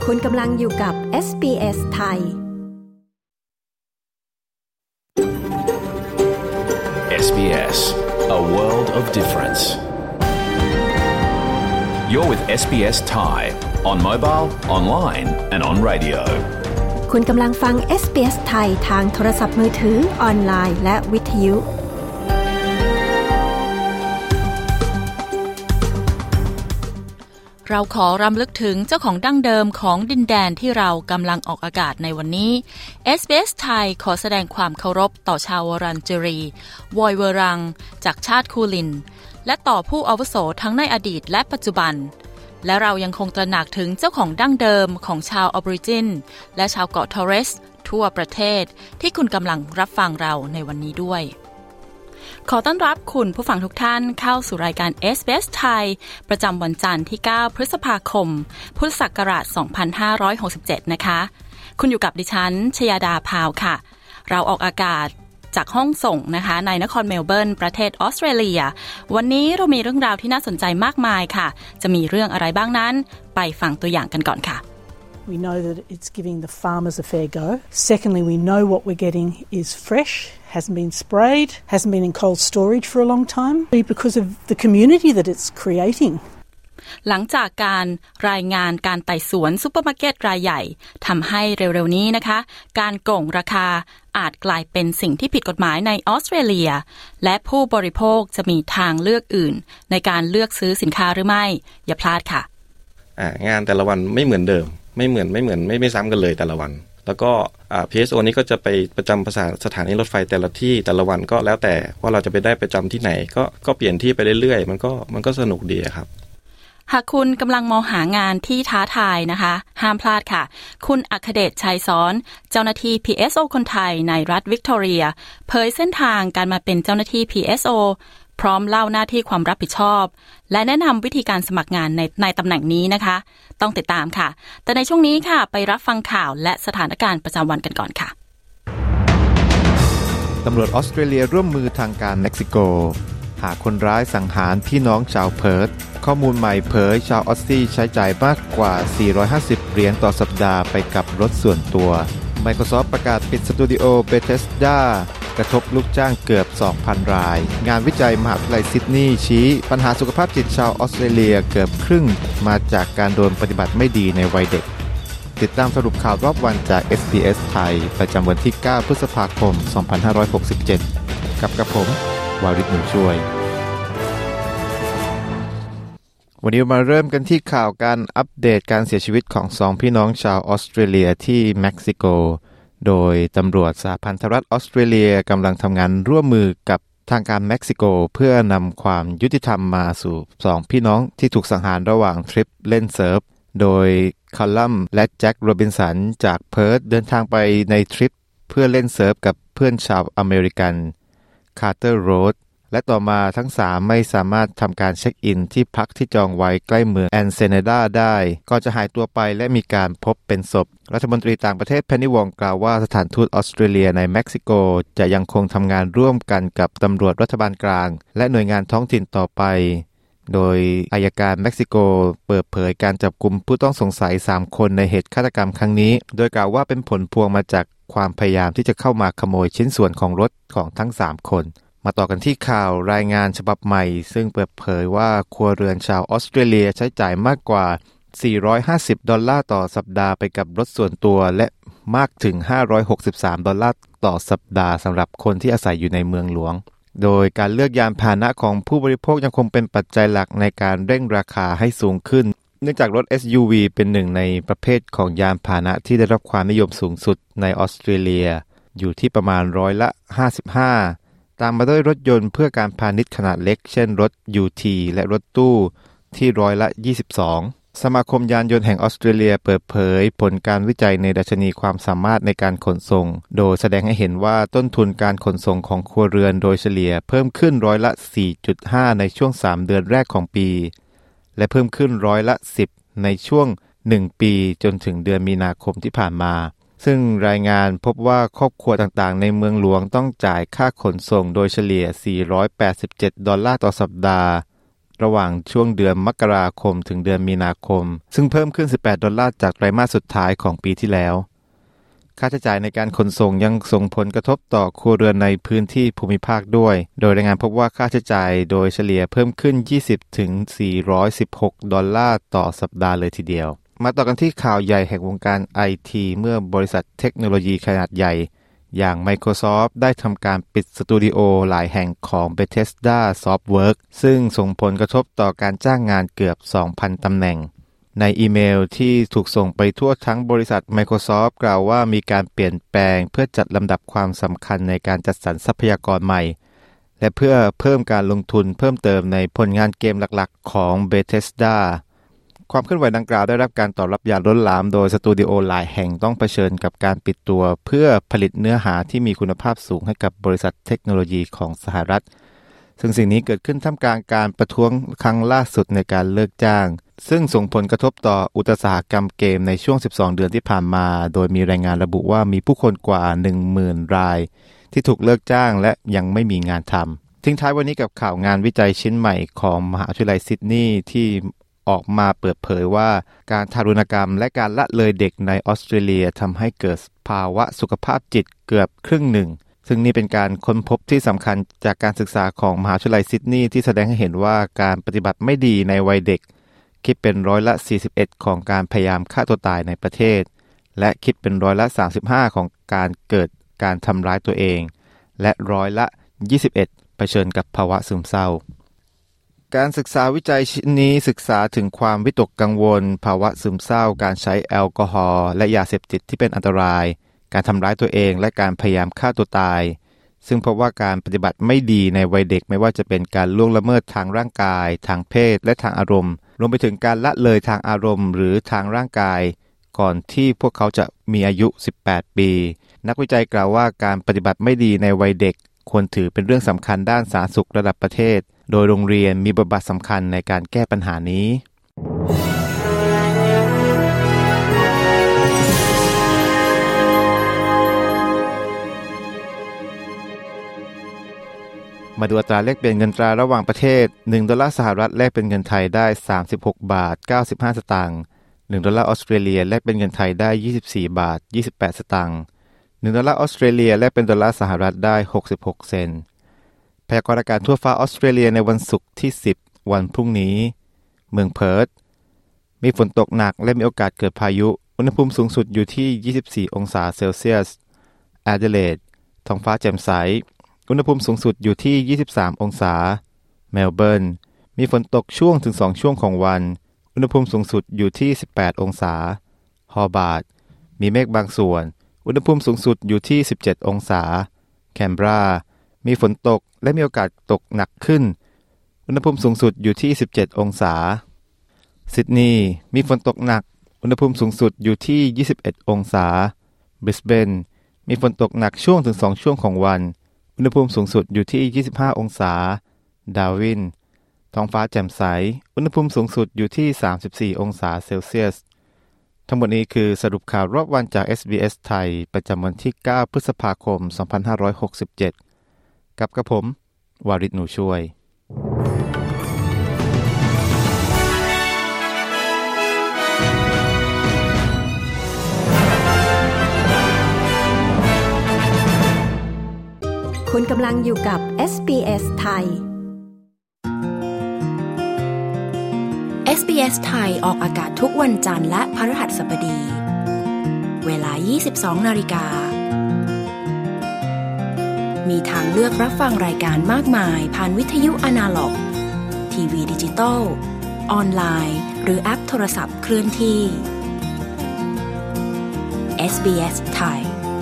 คุณกำลังอยู่กับ SBS ไทย SBS, a world of difference. You're with SBS Thai on mobile, online and on radio. คุณกำลังฟัง SBS ไทยทางโทรศัพท์มือถือออนไลน์และวิทยุเราขอรำลึกถึงเจ้าของดั้งเดิมของดินแดนที่เรากำลังออกอากาศในวันนี้ SBS ไทยขอแสดงความเคารพต่อชาววรันเจรีวอยเวรังจากชาติคูลินและต่อผู้อาวุโสทั้งในอดีตและปัจจุบันและเรายังคงตระหนักถึงเจ้าของดั้งเดิมของชาวออริจินและชาวเกาะทอร์เรสทั่วประเทศที่คุณกำลังรับฟังเราในวันนี้ด้วยขอต้อนรับคุณผู้ฟังทุกท่านเข้าสู่รายการ SBS ไทยประจำวันจันทร์ที่ 9 พฤษภาคม พุทธศักราช 2567 นะคะคุณอยู่กับดิฉันชยดาพาวค่ะเราออกอากาศจากห้องส่งนะคะในนครเมลเบิร์นประเทศออสเตรเลียวันนี้เรามีเรื่องราวที่น่าสนใจมากมายค่ะจะมีเรื่องอะไรบ้างนั้นไปฟังตัวอย่างกันก่อนค่ะ We know that it's giving the farmers a fair go. Secondly, we know what we're getting is fresh, hasn't been sprayed, hasn't been in cold storage for a long time because of the community that it's creating. หลังจากการรายงานการไต่สวนซุปเปอร์มาร์เก็ตรายใหญ่ทำให้เร็วๆนี้นะคะการโกงราคาอาจกลายเป็นสิ่งที่ผิดกฎหมายในออสเตรเลียและผู้บริโภคจะมีทางเลือกอื่นในการเลือกซื้อสินค้าหรือไม่อย่าพลาดค่ะงานแต่ละวันไม่เหมือนเดิมไม่ซ้ำกันเลยแต่ละวันแล้วก็PSO นี้ก็จะไปประจำสถานีรถไฟแต่ละที่แต่ละวันก็แล้วแต่ว่าเราจะไปได้ประจำที่ไหนก็เปลี่ยนที่ไปเรื่อยๆมันก็สนุกดีครับหากคุณกำลังมองหางานที่ท้าทายนะคะห้ามพลาดค่ะคุณอัคเดชชัยซ้อนเจ้าหน้าที่ PSO คนไทยในรัฐวิกตอเรียเผยเส้นทางการมาเป็นเจ้าหน้าที่ PSO พร้อมเล่าหน้าที่ความรับผิดชอบและแนะนำวิธีการสมัครงานในตำแหน่งนี้นะคะต้องติดตามค่ะแต่ในช่วงนี้ค่ะไปรับฟังข่าวและสถานการณ์ประจำวันกันก่อนค่ะตำรวจออสเตรเลียร่วมมือทางการเม็กซิโกหาคนร้ายสังหารพี่น้องชาวเพิร์ธข้อมูลใหม่เผยชาวออสซี่ใช้จ่ายมากกว่า450เหรียญต่อสัปดาห์ไปกับรถส่วนตัว Microsoft ประกาศปิดสตูดิโอ Bethesda กระทบลูกจ้างเกือบ 2,000 รายงานวิจัยมหาวิทยาลัยซิดนีย์ชี้ปัญหาสุขภาพจิตชาวออสเตรเลียเกือบครึ่งมาจากการโดนปฏิบัติไม่ดีในวัยเด็กติดตามสรุปข่าวรอบวันจาก SBS ไทยประจำวันที่ 9 พฤษภาคม 2567 กับผมวาริศ หนุนช่วยวันนี้มาเริ่มกันที่ข่าวการอัปเดตการเสียชีวิตของ2พี่น้องชาวออสเตรเลียที่เม็กซิโกโดยตำรวจสหพันธรัฐออสเตรเลียกำลังทำงานร่วมมือกับทางการเม็กซิโกเพื่อนำความยุติธรรมมาสู่2พี่น้องที่ถูกสังหารระหว่างทริปเล่นเซิร์ฟโดยคอลัมและแจ็คโรบินสันจากเพิร์ธเดินทางไปในทริปเพื่อเล่นเซิร์ฟกับเพื่อนชาวอเมริกันคาร์เตอร์โรดและต่อมาทั้ง3ไม่สามารถทำการเช็คอินที่พักที่จองไว้ใกล้เมืองแอนเซเนดาได้ก่อนจะหายตัวไปและมีการพบเป็นศพรัฐมนตรีต่างประเทศเพนนีวองกล่าวว่าสถานทูตออสเตรเลียในเม็กซิโกจะยังคงทำงานร่วมกันกับตำรวจรัฐบาลกลางและหน่วยงานท้องถิ่นต่อไปโดยอัยการเม็กซิโกเปิดเผยการจับกุมผู้ต้องสงสัย3คนในเหตุฆาตกรรมครั้งนี้โดยกล่าวว่าเป็นผลพวงมาจากความพยายามที่จะเข้ามาขโมยชิ้นส่วนของรถของทั้ง3คนมาต่อกันที่ข่าวรายงานฉบับใหม่ซึ่งเปิดเผยว่าครัวเรือนชาวออสเตรเลียใช้จ่ายมากกว่า$450ต่อสัปดาห์ไปกับรถส่วนตัวและมากถึง$563ต่อสัปดาห์สำหรับคนที่อาศัยอยู่ในเมืองหลวงโดยการเลือกยานพาหนะของผู้บริโภคยังคงเป็นปัจจัยหลักในการเร่งราคาให้สูงขึ้นเนื่องจากรถ SUV เป็นหนึ่งในประเภทของยานพาหนะที่ได้รับความนิยมสูงสุดในออสเตรเลียอยู่ที่ประมาณ55%ตามมาด้วยรถยนต์เพื่อการพาณิชย์ขนาดเล็กเช่นรถ UT และรถตู้ที่22%สมาคมยานยนต์แห่งออสเตรเลียเปิดเผยผลการวิจัยในดัชนีความสามารถในการขนส่งโดยแสดงให้เห็นว่าต้นทุนการขนส่งของครัวเรือนโดยเฉลี่ยเพิ่มขึ้น4.5% ในช่วง3เดือนแรกของปีและเพิ่มขึ้น10%ในช่วง1ปีจนถึงเดือนมีนาคมที่ผ่านมาซึ่งรายงานพบว่าครอบครัวต่างๆในเมืองหลวงต้องจ่ายค่าขนส่งโดยเฉลี่ย$487ต่อสัปดาห์ระหว่างช่วงเดือนมกราคมถึงเดือนมีนาคมซึ่งเพิ่มขึ้น$18จากไตรมาสสุดท้ายของปีที่แล้วค่าใช้จ่ายในการขนส่งยังส่งผลกระทบต่อครัวเรือนในพื้นที่ภูมิภาคด้วยโดยรายงานพบว่าค่าใช้จ่ายโดยเฉลี่ยเพิ่มขึ้น$20ถึง$416ต่อสัปดาห์เลยทีเดียวมาต่อกันที่ข่าวใหญ่แห่งวงการ IT เมื่อบริษัทเทคโนโลยีขนาดใหญ่อย่าง Microsoft ได้ทำการปิดสตูดิโอหลายแห่งของ Bethesda Softworks ซึ่งส่งผลกระทบต่อการจ้างงานเกือบ 2,000 ตำแหน่งในอีเมลที่ถูกส่งไปทั่วทั้งบริษัท Microsoft กล่าวว่ามีการเปลี่ยนแปลงเพื่อจัดลำดับความสำคัญในการจัดสรรทรัพยากรใหม่และเพื่อเพิ่มการลงทุนเพิ่มเติมในผลงานเกมหลักๆของ Bethesda ความเคลื่อนไหวดังกล่าวได้รับการตอบรับอย่างล้นหลามโดยสตูดิโอหลายแห่งต้องเผชิญกับการปิดตัวเพื่อผลิตเนื้อหาที่มีคุณภาพสูงให้กับบริษัทเทคโนโลยีของสหรัฐซึ่งสิ่งนี้เกิดขึ้นท่ามกลางการประท้วงครั้งล่าสุดในการเลิกจ้างซึ่งส่งผลกระทบต่ออุตสาหกรรมเกมในช่วง12เดือนที่ผ่านมาโดยมีรายงานระบุว่ามีผู้คนกว่า 10,000 รายที่ถูกเลิกจ้างและยังไม่มีงานทำทิ้งท้ายวันนี้กับข่าวงานวิจัยชิ้นใหม่ของมหาวิทยาลัยซิดนีย์ที่ออกมาเปิดเผยว่าการทารุณกรรมและการละเลยเด็กในออสเตรเลียทำให้เกิดภาวะสุขภาพจิตเกือบครึ่งหนึ่งซึ่งนี่เป็นการค้นพบที่สำคัญจากการศึกษาของมหาวิทยาลัยซิดนีย์ที่แสดงให้เห็นว่าการปฏิบัติไม่ดีในวัยเด็กคิดเป็น41%ของการพยายามฆ่าตัวตายในประเทศและคิดเป็น35%ของการเกิดการทำร้ายตัวเองและ21%เผชิญกับภาวะซึมเศร้าการศึกษาวิจัยชิ้นนี้ศึกษาถึงความวิตกกังวลภาวะซึมเศร้าการใช้แอลกอฮอล์และยาเสพติดที่เป็นอันตรายการทำร้ายตัวเองและการพยายามฆ่าตัวตายซึ่งพบว่าการปฏิบัติไม่ดีในวัยเด็กไม่ว่าจะเป็นการล่วงละเมิดทางร่างกายทางเพศและทางอารมณ์รวมไปถึงการละเลยทางอารมณ์หรือทางร่างกายก่อนที่พวกเขาจะมีอายุ18ปีนักวิจัยกล่าวว่าการปฏิบัติไม่ดีในวัยเด็กควรถือเป็นเรื่องสำคัญด้านสาธารณสุขระดับประเทศโดยโรงเรียนมีบทบาทสำคัญในการแก้ปัญหานี้มาดูอัตราแลกเปลี่ยนเงินตราระหว่างประเทศ$1สหรัฐแลกเป็นเงินไทยได้36.95 สตางค์$1ออสเตรเลียแลกเป็นเงินไทยได้24.28 สตางค์$1ออสเตรเลียแลกเป็นดอลลาร์สหรัฐได้66 เซนต์พยากรณ์อากาศทั่วฟ้าออสเตรเลียในวันศุกร์ที่10วันพรุ่งนี้เมืองเพิร์ธมีฝนตกหนักและมีโอกาสเกิดพายุอุณหภูมิสูงสุดอยู่ที่24องศาเซลเซียสแอดิเลดท้องฟ้าแจ่มใสอุณหภูมิสูงสุดอยู่ที่23องศาเมลเบิร์นมีฝนตกช่วงถึง2ช่วงของวันอุณหภูมิสูงสุดอยู่ที่18องศาฮอบาร์ตมีเมฆบางส่วนอุณหภูมิสูงสุดอยู่ที่17องศาแคนเบรามีฝนตกและมีโอกาสตกหนักขึ้นอุณหภูมิสูงสุดอยู่ที่17องศาซิดนีย์มีฝนตกหนักอุณหภูมิสูงสุดอยู่ที่21องศาบริสเบนมีฝนตกหนักช่วงถึง2ช่วงของวันอุณหภูมิสูงสุดอยู่ที่25องศาดาร์วินท้องฟ้าแจ่มใสอุณหภูมิสูงสุดอยู่ที่34องศาเซลเซียสทั้งหมดนี้คือสรุปข่าวรอบวันจาก SBS ไทยประจำวันที่9พฤษภาคม2567กับกระผมวาริศ หนูช่วยคุณกำลังอยู่กับ SBS ไทย SBS ไทยออกอากาศทุกวันจันทร์และพฤหัสบดีเวลา 22:00 น.มีทางเลือกรับฟังรายการมากมายผ่านวิทยุอนาล็อกทีวีดิจิตอลออนไลน์หรือแอปโทรศัพท์เคลื่อนที่ SBS ไทย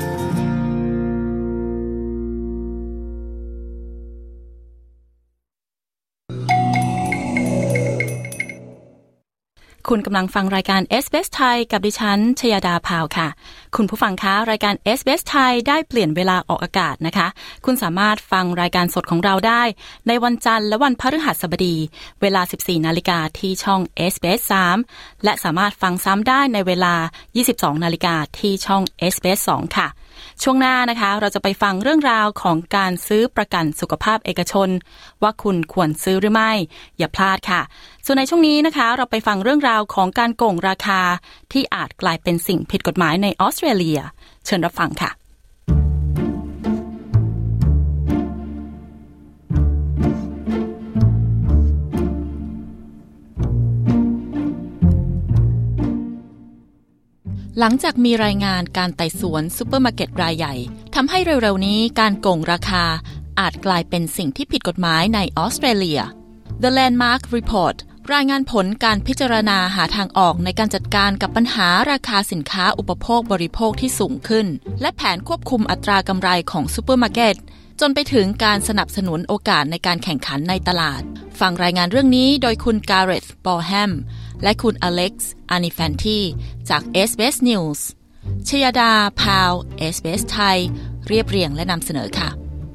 คุณกำลังฟังรายการ SBS ไทยกับดิฉันชยดาพาวค่ะคุณผู้ฟังคะรายการ SBS ไทยได้เปลี่ยนเวลาออกอากาศนะคะคุณสามารถฟังรายการสดของเราได้ในวันจันทร์และวันพฤหัสบดีเวลา 14:00 น.ที่ช่อง SBS 3และสามารถฟังซ้ำได้ในเวลา 22:00 น.ที่ช่อง SBS 2ค่ะช่วงหน้านะคะเราจะไปฟังเรื่องราวของการซื้อประกันสุขภาพเอกชนว่าคุณควรซื้อหรือไม่อย่าพลาดค่ะส่วนในช่วงนี้นะคะเราไปฟังเรื่องราวของการโกงราคาที่อาจกลายเป็นสิ่งผิดกฎหมายในออสเตรเลียเชิญรับฟังค่ะหลังจากมีรายงานการไต่สวนซุปเปอร์มาร์เก็ตรายใหญ่ทำให้เร็วๆนี้การโกงราคาอาจกลายเป็นสิ่งที่ผิดกฎหมายในออสเตรเลีย The Landmark Report รายงานผลการพิจารณาหาทางออกในการจัดการกับปัญหาราคาสินค้าอุปโภคบริโภคที่สูงขึ้นและแผนควบคุมอัตรากำไรของซุปเปอร์มาร์เก็ตจนไปถึงการสนับสนุนโอกาสในการแข่งขันในตลาดฟังรายงานเรื่องนี้โดยคุณการ์เรธ บอลแฮมและคุณอเล็กซ์ อานิแฟนตีจาก SBS News ชยดา พาว SBS ไทยเรียบเรียงและนำเสนอค่ะ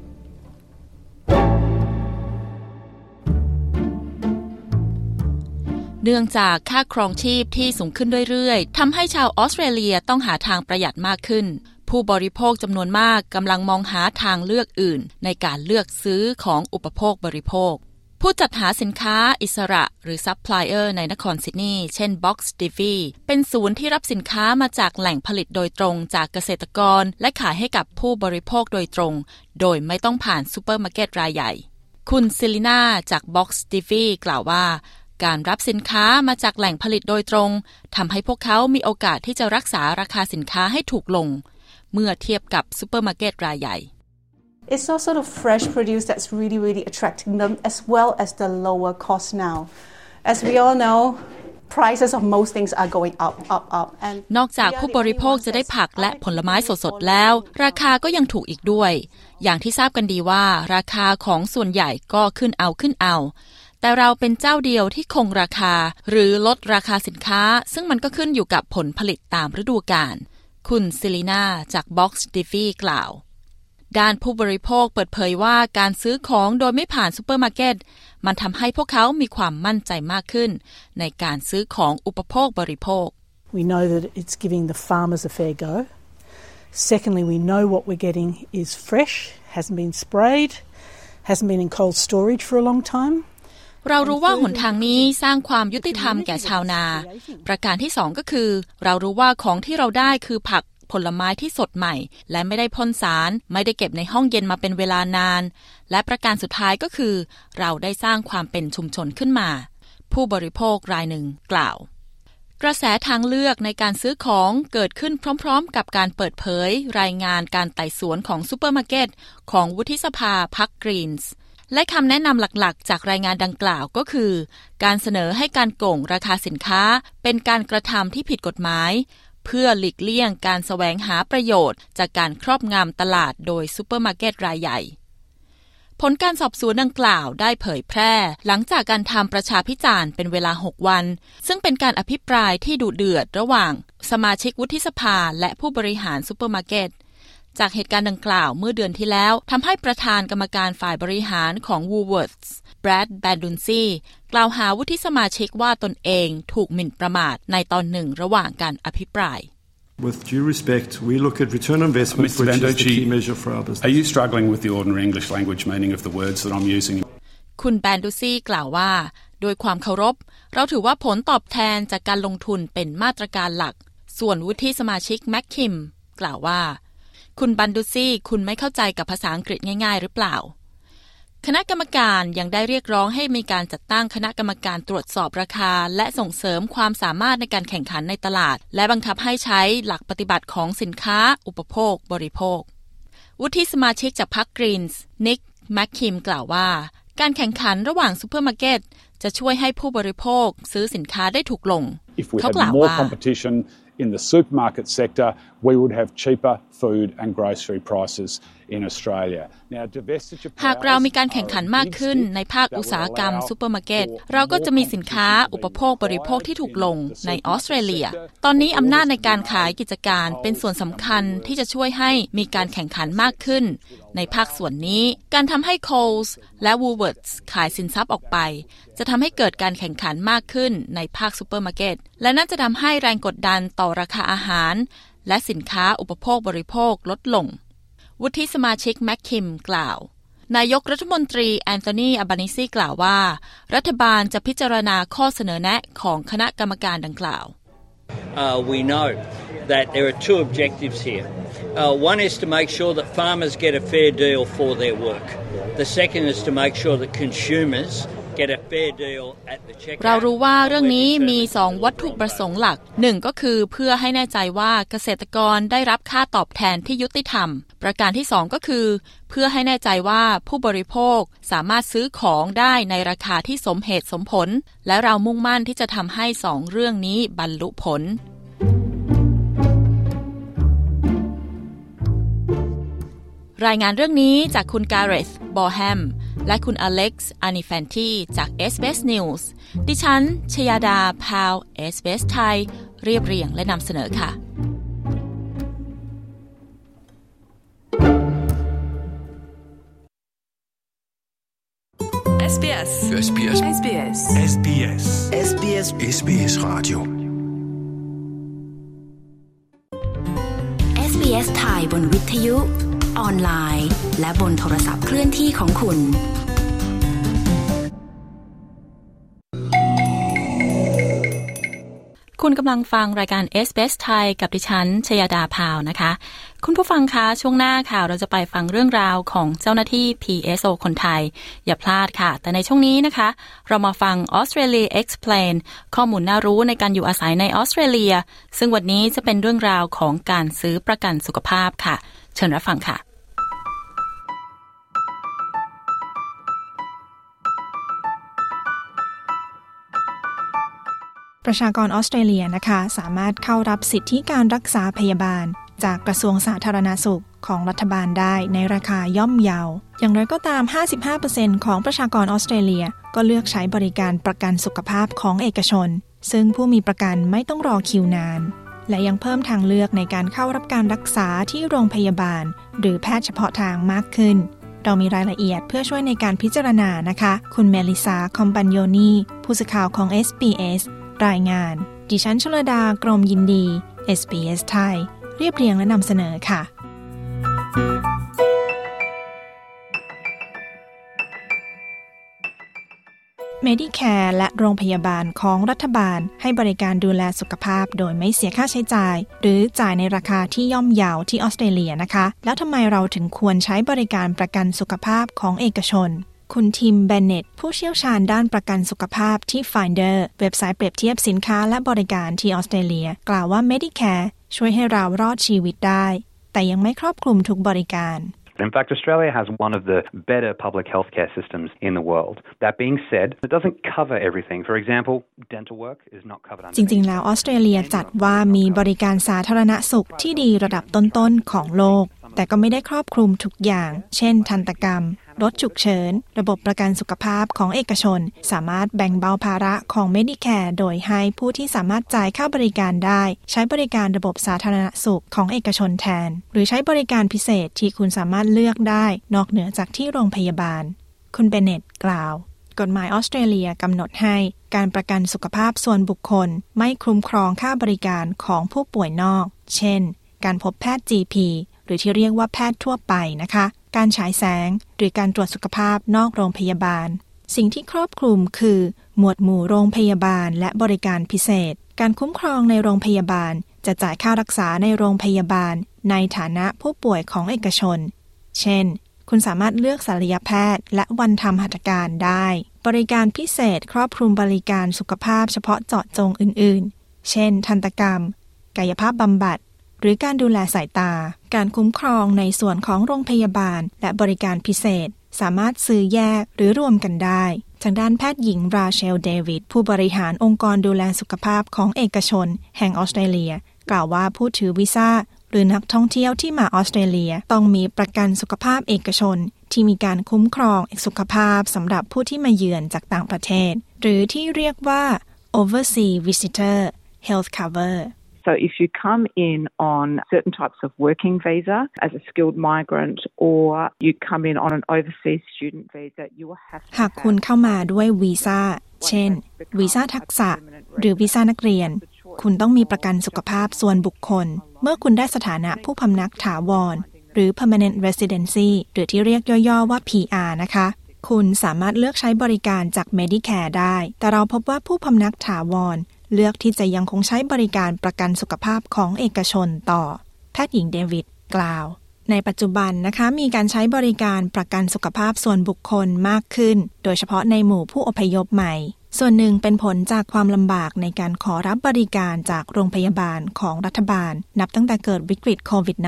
เนื่องจากค่าครองชีพที่สูงขึ้นเรื่อยๆทำให้ชาวออสเตรเลียต้องหาทางประหยัดมากขึ้นผู้บริโภคจำนวนมากกำลังมองหาทางเลือกอื่นในการเลือกซื้อของอุปโภคบริโภคผู้จัดหาสินค้าอิสระหรือซัพพลายเออร์ในนครซิดนีย์เช่น Box Divvy เป็นศูนย์ที่รับสินค้ามาจากแหล่งผลิตโดยตรงจากเกษตรกรและขายให้กับผู้บริโภคโดยตรงโดยไม่ต้องผ่านซูเปอร์มาร์เก็ตรายใหญ่คุณซิลิน่าจาก Box Divvy กล่าวว่าการรับสินค้ามาจากแหล่งผลิตโดยตรงทำให้พวกเขามีโอกาสที่จะรักษาราคาสินค้าให้ถูกลงเมื่อเทียบกับซูเปอร์มาร์เก็ตรายใหญ่ It's also the fresh produce that's really attracting them as well as the lower cost now. As we all know, prices of most things are going up. นอกจากผู้บริโภคจะได้ผักและผลไม้สดๆแล้วราคาก็ยังถูกอีกด้วยอย่างที่ทราบกันดีว่าราคาของส่วนใหญ่ก็ขึ้นเอาแต่เราเป็นเจ้าเดียวที่คงราคาหรือลดราคาสินค้าซึ่งมันก็ขึ้นอยู่กับผลผลิตตามฤดูกาลคุณซิลิน่าจาก Box Divvy กล่าวด้านผู้บริโภคเปิดเผยว่าการซื้อของโดยไม่ผ่านซุปเปอร์มาร์เก็ตมันทำให้พวกเขามีความมั่นใจมากขึ้นในการซื้อของอุปโภคบริโภค We know that it's giving the farmers a fair go. Secondly, we know what we're getting is fresh, hasn't been sprayed, hasn't been in cold storage for a long time. เรารู้ว่าหนทางนี้สร้างความยุติธรรมแก่ชาวนาประการที่2ก็คือเรารู้ว่าของที่เราได้คือผักผลไม้ที่สดใหม่และไม่ได้พ่นสารไม่ได้เก็บในห้องเย็นมาเป็นเวลานานและประการสุดท้ายก็คือเราได้สร้างความเป็นชุมชนขึ้นมาผู้บริโภครายหนึ่งกล่าวกระแสทางเลือกในการซื้อของเกิดขึ้นพร้อมๆกับการเปิดเผยรายงานการไต่สวนของซุปเปอร์มาร์เก็ตของวุฒิสภาพรรคกรีนส์และคำแนะนำหลักๆจากรายงานดังกล่าวก็คือการเสนอให้การโกงราคาสินค้าเป็นการกระทำที่ผิดกฎหมายเพื่อหลีกเลี่ยงการแสวงหาประโยชน์จากการครอบงำตลาดโดยซุปเปอร์มาร์เก็ตรายใหญ่ผลการสอบสวนดังกล่าวได้เผยแพร่หลังจากการทำประชาพิจารณ์เป็นเวลา6วันซึ่งเป็นการอภิปรายที่ดุเดือดระหว่างสมาชิกวุฒิสภาและผู้บริหารซุปเปอร์มาร์เก็ตจากเหตุการณ์ดังกล่าวเมื่อเดือนที่แล้วทำให้ประธานกรรมการฝ่ายบริหารของ Woolworths แบรด แบนดุนซีกล่าวหาวุฒิสมาชิกว่าตนเองถูกหมิ่นประมาทในตอนหนึ่งระหว่างการอภิปราย With due respect, we look at return on investment, which is the key measure for our business. Are you struggling with the ordinary English language meaning of the words that I'm using? คุณแบนดุซีกล่าวว่าโดยความเคารพเราถือว่าผลตอบแทนจากการลงทุนเป็นมาตรการหลักส่วนวุฒิสมาชิกแม็กคิมกล่าวว่าคุณบันดุซี่คุณไม่เข้าใจกับภาษาอังกฤษง่ายๆหรือเปล่าคณะกรรมการยังได้เรียกร้องให้มีการจัดตั้งคณะกรรมการตรวจสอบราคาและส่งเสริมความสามารถในการแข่งขันในตลาดและบังคับให้ใช้หลักปฏิบัติของสินค้าอุปโภคบริโภควุฒิสมาชิกจากพรรคกรีนส์นิกแมคคิมกล่าวว่าการแข่งขันระหว่างซูเปอร์มาร์เก็ตจะช่วยให้ผู้บริโภคซื้อสินค้าได้ถูกลงเขากล่าวว่า In the supermarket sector, we would have cheaper food and grocery prices in Australia. Now, divestiture หากเรามีการแข่งขันมากขึ้นในภาคอุตสาหกรรมซูเปอร์มาร์เก็ตเราก็จะมีสินค้าอุปโภคบริโภคที่ถูกลงในออสเตรเลียตอนนี้อำนาจในการขายกิจการเป็นส่วนสำคัญที่จะช่วยให้มีการแข่งขันมากขึ้นในภาคส่วนนี้การทำให้ Coles และ Woolworths ขายสินทรัพย์ออกไปจะทำให้เกิดการแข่งขันมากขึ้นในภาคซูเปอร์มาร์เก็ตและน่าจะทำให้แรงกดดันต่อราคาอาหารและสินค้าอุปโภคบริโภคลดลงวุฒิสมาชิกแมคคิมกล่าวนายกรัฐมนตรีแอนโทนีอัลบานิซีกล่าวว่ารัฐบาลจะพิจารณาข้อเสนอแนะของคณะกรรมการดังกล่าว We know that there are two objectives here. One is to make sure that farmers get a fair deal for their work. The second is to make sure that consumers get a fair deal at the checkout. เรารู้ว่าเรื่องนี้มี2วัตถุประสงค์หลัก1ก็คือเพื่อให้แน่ใจว่าเกษตรกรได้รับค่าตอบแทนที่ยุติธรรมประการที่2ก็คือเพื่อให้แน่ใจว่าผู้บริโภคสามารถซื้อของได้ในราคาที่สมเหตุสมผลและเรามุ่งมั่นที่จะทำให้2เรื่องนี้บรรลุผลรายงานเรื่องนี้จากคุณการ์ธ บอแฮมและคุณอเล็กซ์ อานิแฟนตีจาก SBS News ดิฉันชยาดา พาว SBS ไทยเรียบเรียงและนำเสนอค่ะ SBS SBS SBS SBS SBS SBS Radio SBS ไทยบนวิทยุออนไลน์และบนโทรศัพท์เคลื่อนที่ของคุณคุณกำลังฟังรายการ SBS ไทยกับดิฉันชยาดาพาวนะคะคุณผู้ฟังคะช่วงหน้าค่ะเราจะไปฟังเรื่องราวของเจ้าหน้าที่ PSO คนไทยอย่าพลาดค่ะแต่ในช่วงนี้นะคะเรามาฟัง Australia Explain ข้อมูลน่ารู้ในการอยู่อาศัยในออสเตรเลียซึ่งวันนี้จะเป็นเรื่องราวของการซื้อประกันสุขภาพค่ะเชิญรับฟังค่ะประชากรออสเตรเลียนะคะสามารถเข้ารับสิทธิการรักษาพยาบาลจากกระทรวงสาธารณสุขของรัฐบาลได้ในราคาย่อมเยาอย่างไรก็ตาม 55% ของประชากรออสเตรเลียก็เลือกใช้บริการประกันสุขภาพของเอกชนซึ่งผู้มีประกันไม่ต้องรอคิวนานและยังเพิ่มทางเลือกในการเข้ารับการรักษาที่โรงพยาบาลหรือแพทย์เฉพาะทางมากขึ้นเรามีรายละเอียดเพื่อช่วยในการพิจารณานะคะคุณเมลิซา คอมปันโยนีผู้สื่อข่าวของ SBSรายงานดิฉันชลดากรมยินดี SBS ไทยเรียบเรียงและนำเสนอค่ะ Medicare และโรงพยาบาลของรัฐบาลให้บริการดูแลสุขภาพโดยไม่เสียค่าใช้จ่ายหรือจ่ายในราคาที่ย่อมเยาที่ออสเตรเลียนะคะแล้วทำไมเราถึงควรใช้บริการประกันสุขภาพของเอกชนคุณทิม เบนเน็ตผู้เชี่ยวชาญด้านประกันสุขภาพที่ Finder เว็บไซต์เปรียบเทียบสินค้าและบริการที่ออสเตรเลียกล่าวว่า Medicare ช่วยให้เรารอดชีวิตได้แต่ยังไม่ครอบคลุมทุกบริการ In fact, Australia has one of the better public healthcare systems in the world. That being said, it doesn't cover everything. For example, dental work is not covered under. จริงๆแล้วออสเตรเลียจัดว่ามีบริการสาธารณสุขที่ดีระดับต้นๆของโลกแต่ก็ไม่ได้ครอบคลุมทุกอย่างเช่นทันตกรรมรถฉุกเฉินระบบประกันสุขภาพของเอกชนสามารถแบ่งเบาภาระของ Medicare โดยให้ผู้ที่สามารถจ่ายค่าบริการได้ใช้บริการระบบสาธารณสุขของเอกชนแทนหรือใช้บริการพิเศษที่คุณสามารถเลือกได้นอกเหนือจากที่โรงพยาบาลคุณเบนเน็ตกล่าวกฎหมายออสเตรเลียกำหนดให้การประกันสุขภาพส่วนบุคคลไม่คุ้มครองค่าบริการของผู้ป่วยนอกเช่นการพบแพทย์ GP หรือที่เรียกว่าแพทย์ทั่วไปนะคะการฉายแสงหรือการตรวจสุขภาพนอกโรงพยาบาลสิ่งที่ครอบคลุมคือหมวดหมู่โรงพยาบาลและบริการพิเศษการคุ้มครองในโรงพยาบาลจะจ่ายค่ารักษาในโรงพยาบาลในฐานะผู้ป่วยของเอกชนเช่นคุณสามารถเลือกศัลยแพทย์และวันทำหัตถการได้บริการพิเศษครอบคลุมบริการสุขภาพเฉพาะเจาะจงอื่นๆเช่นทันตกรรมกายภาพบำบัดหรือการดูแลสายตาการคุ้มครองในส่วนของโรงพยาบาลและบริการพิเศษสามารถซื้อแยกหรือรวมกันได้ทางด้านแพทย์หญิงราเชล เดวิดผู้บริหารองค์กรดูแลสุขภาพของเอกชนแห่งออสเตรเลียกล่าวว่าผู้ถือวีซ่าหรือนักท่องเที่ยวที่มาออสเตรเลียต้องมีประกันสุขภาพเอกชนที่มีการคุ้มครองสุขภาพสำหรับผู้ที่มาเยือนจากต่างประเทศหรือที่เรียกว่า Overseas Visitor Health Cover。So if you come in on certain types of working visa as a skilled migrant or you come in on an overseas student visa, you will have to หากคุณเข้ามาด้วยวีซ่าเช่นวีซ่าทักษะหรือวีซ่านักเรียนคุณต้องมีประกันสุขภาพส่วนบุคคลเมื่อคุณได้สถานะผู้พำนักถาวรหรือ permanent residency หรือที่เรียกย่อๆว่า PR นะคะคุณสามารถเลือกใช้บริการจาก Medicare ได้แต่เราพบว่าผู้พำนักถาวรเลือกที่จะยังคงใช้บริการประกันสุขภาพของเอกชนต่อแพทย์หญิงเดวิดกล่าวในปัจจุบันนะคะมีการใช้บริการประกันสุขภาพส่วนบุคคลมากขึ้นโดยเฉพาะในหมู่ผู้อพยพใหม่ส่วนหนึ่งเป็นผลจากความลำบากในการขอรับบริการจากโรงพยาบาลของรัฐบาลนับตั้งแต่เกิดวิกฤตโควิด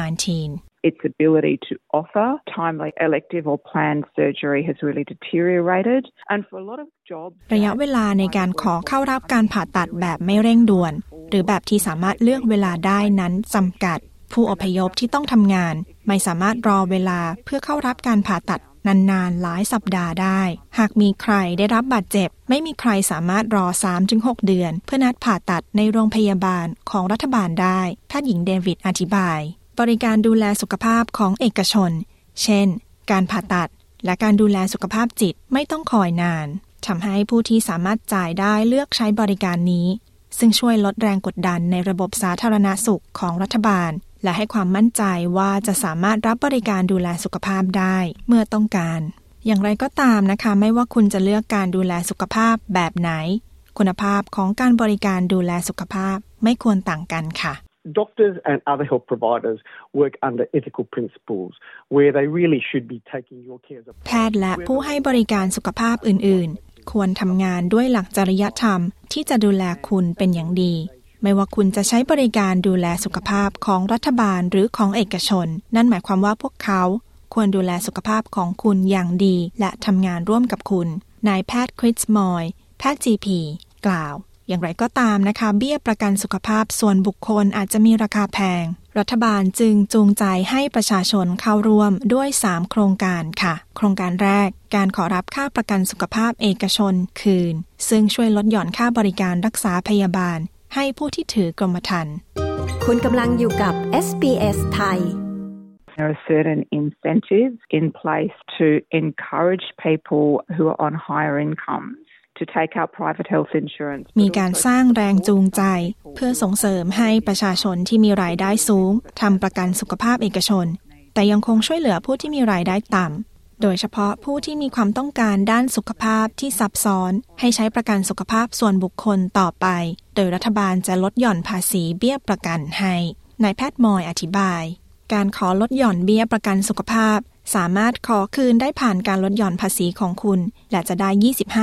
-19 Its ability to offer timely elective or planned surgery has really deteriorated and for a lot of jobs ระยะเวลาในการขอเข้ารับการผ่าตัดแบบไม่เร่งด่วนหรือแบบที่สามารถเลือกเวลาได้นั้นจำกัดผู้อพยพที่ต้องทำงานไม่สามารถรอเวลาเพื่อเข้ารับการผ่าตัดนานๆหลายสัปดาห์ได้หากมีใครได้รับบาดเจ็บไม่มีใครสามารถรอ 3-6 เดือนเพื่อนัดผ่าตัดในโรงพยาบาลของรัฐบาลได้แพทย์หญิงเดวิดอธิบายบริการดูแลสุขภาพของเอกชนเช่นการผ่าตัดและการดูแลสุขภาพจิตไม่ต้องคอยนานทำให้ผู้ที่สามารถจ่ายได้เลือกใช้บริการนี้ซึ่งช่วยลดแรงกดดันในระบบสาธารณสุขของรัฐบาลและให้ความมั่นใจว่าจะสามารถรับบริการดูแลสุขภาพได้เมื่อต้องการอย่างไรก็ตามนะคะไม่ว่าคุณจะเลือกการดูแลสุขภาพแบบไหนคุณภาพของการบริการดูแลสุขภาพไม่ควรต่างกันค่ะ Doctors and other health providers work under ethical principles where they really should be taking your care as a แพทย์และผู้ให้บริการสุขภาพอื่นๆควรทำงานด้วยหลักจริยธรรมที่จะดูแลคุณเป็นอย่างดีไม่ว่าคุณจะใช้บริการดูแลสุขภาพของรัฐบาลหรือของเอกชนนั่นหมายความว่าพวกเขาควรดูแลสุขภาพของคุณอย่างดีและทำงานร่วมกับคุณนายแพทย์คริสมอยแพทย์ GP กล่าวอย่างไรก็ตามนะคะเบี้ยประกันสุขภาพส่วนบุคคลอาจจะมีราคาแพงรัฐบาลจึงจูงใจให้ประชาชนเข้าร่วมด้วย3โครงการค่ะโครงการแรกการขอรับค่าประกันสุขภาพเอกชนคืนซึ่งช่วยลดหย่อนค่าบริการรักษาพยาบาลให้ผู้ที่ถือกรมธรรม์คุณกำลังอยู่กับ SBS ไทย There are certain incentives in place to encourage people who are on higher incomes to take out private health insurance มีการสร้างแรงจูงใจเพื่อส่งเสริมให้ประชาชนที่มีรายได้สูงทำประกันสุขภาพเอกชนแต่ยังคงช่วยเหลือผู้ที่มีรายได้ต่ำโดยเฉพาะผู้ที่มีความต้องการด้านสุขภาพที่ซับซ้อนให้ใช้ประกันสุขภาพส่วนบุคคลต่อไปโดยรัฐบาลจะลดหย่อนภาษีเบี้ยประกันให้นายแพทย์มอยอธิบายการขอลดหย่อนเบี้ยประกันสุขภาพสามารถขอคืนได้ผ่านการลดหย่อนภาษีของคุณและจะได้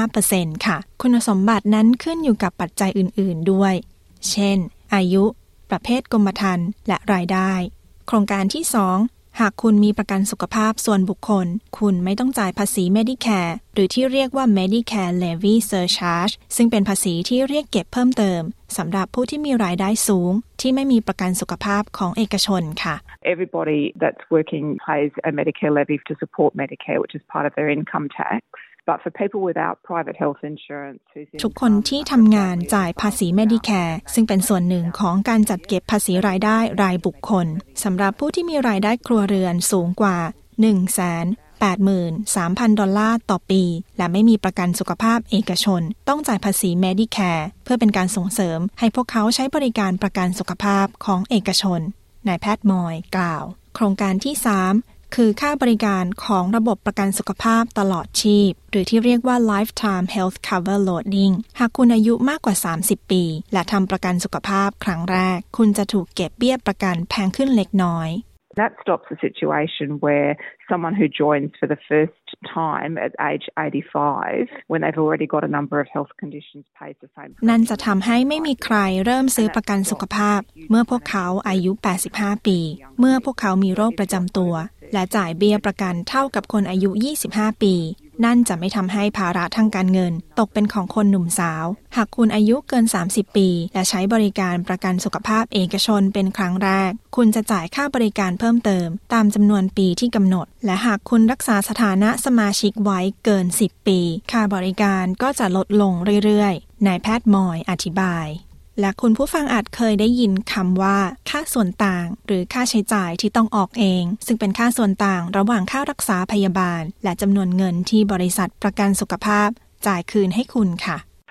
25% ค่ะคุณสมบัตินั้นขึ้นอยู่กับปัจจัยอื่นๆด้วยเช่นอายุประเภทกรมธรรม์และรายได้โครงการที่2หากคุณมีประกันสุขภาพส่วนบุคคลคุณไม่ต้องจ่ายภาษี Medicare หรือที่เรียกว่า Medicare Levy Surcharge ซึ่งเป็นภาษีที่เรียกเก็บเพิ่มเติมสำหรับผู้ที่มีรายได้สูงที่ไม่มีประกันสุขภาพของเอกชนค่ะ Everybody that's working pays a Medicare levy to support Medicare, which is part of their income tax.But for people without private health insurance ทุกคนที่ทำงานจ่ายภาษี Medicare ซึ่งเป็นส่วนหนึ่งของการจัดเก็บภาษีรายได้รายบุคคลสำหรับผู้ที่มีรายได้ครัวเรือนสูงกว่า 183,000 ดอลลาร์ต่อปีและไม่มีประกันสุขภาพเอกชนต้องจ่ายภาษี Medicare เพื่อเป็นการส่งเสริมให้พวกเขาใช้บริการประกันสุขภาพของเอกชนนายแพทย์มอยกล่าวโครงการที่3คือค่าบริการของระบบประกันสุขภาพตลอดชีพหรือที่เรียกว่า Lifetime Health Cover Loading หากคุณอายุมากกว่า30ปีและทำประกันสุขภาพครั้งแรกคุณจะถูกเก็บเบี้ยประกันแพงขึ้นเล็กน้อย That stops a situation where someone who joins for the first time at age 85, when they've already got a number of health conditions, pays the same. นั่นจะทำให้ไม่มีใครเริ่มซื้อประกันสุขภาพเมื่อพวกเขาอายุ85ปีเมื่อพวกเขามีโรคประจำตัวและจ่ายเบี้ยประกันเท่ากับคนอายุ25ปีนั่นจะไม่ทำให้ภาระทางการเงินตกเป็นของคนหนุ่มสาวหากคุณอายุเกิน30ปีและใช้บริการประกันสุขภาพเอกชนเป็นครั้งแรกคุณจะจ่ายค่าบริการเพิ่มเติมตามจำนวนปีที่กำหนดและหากคุณรักษาสถานะสมาชิกไว้เกิน10ปีค่าบริการก็จะลดลงเรื่อยๆนายแพทย์มอยอธิบายและคุณผู้ฟังอาจเคยได้ยินคำว่าค่าส่วนต่างหรือค่าใช้จ่ายที่ต้องออกเองซึ่งเป็นค่าส่วนต่างระหว่างค่ารักษาพยาบาลและจำนวนเงินที่บริษัทประกันสุขภาพจ่ายคืนให้คุณค่ะ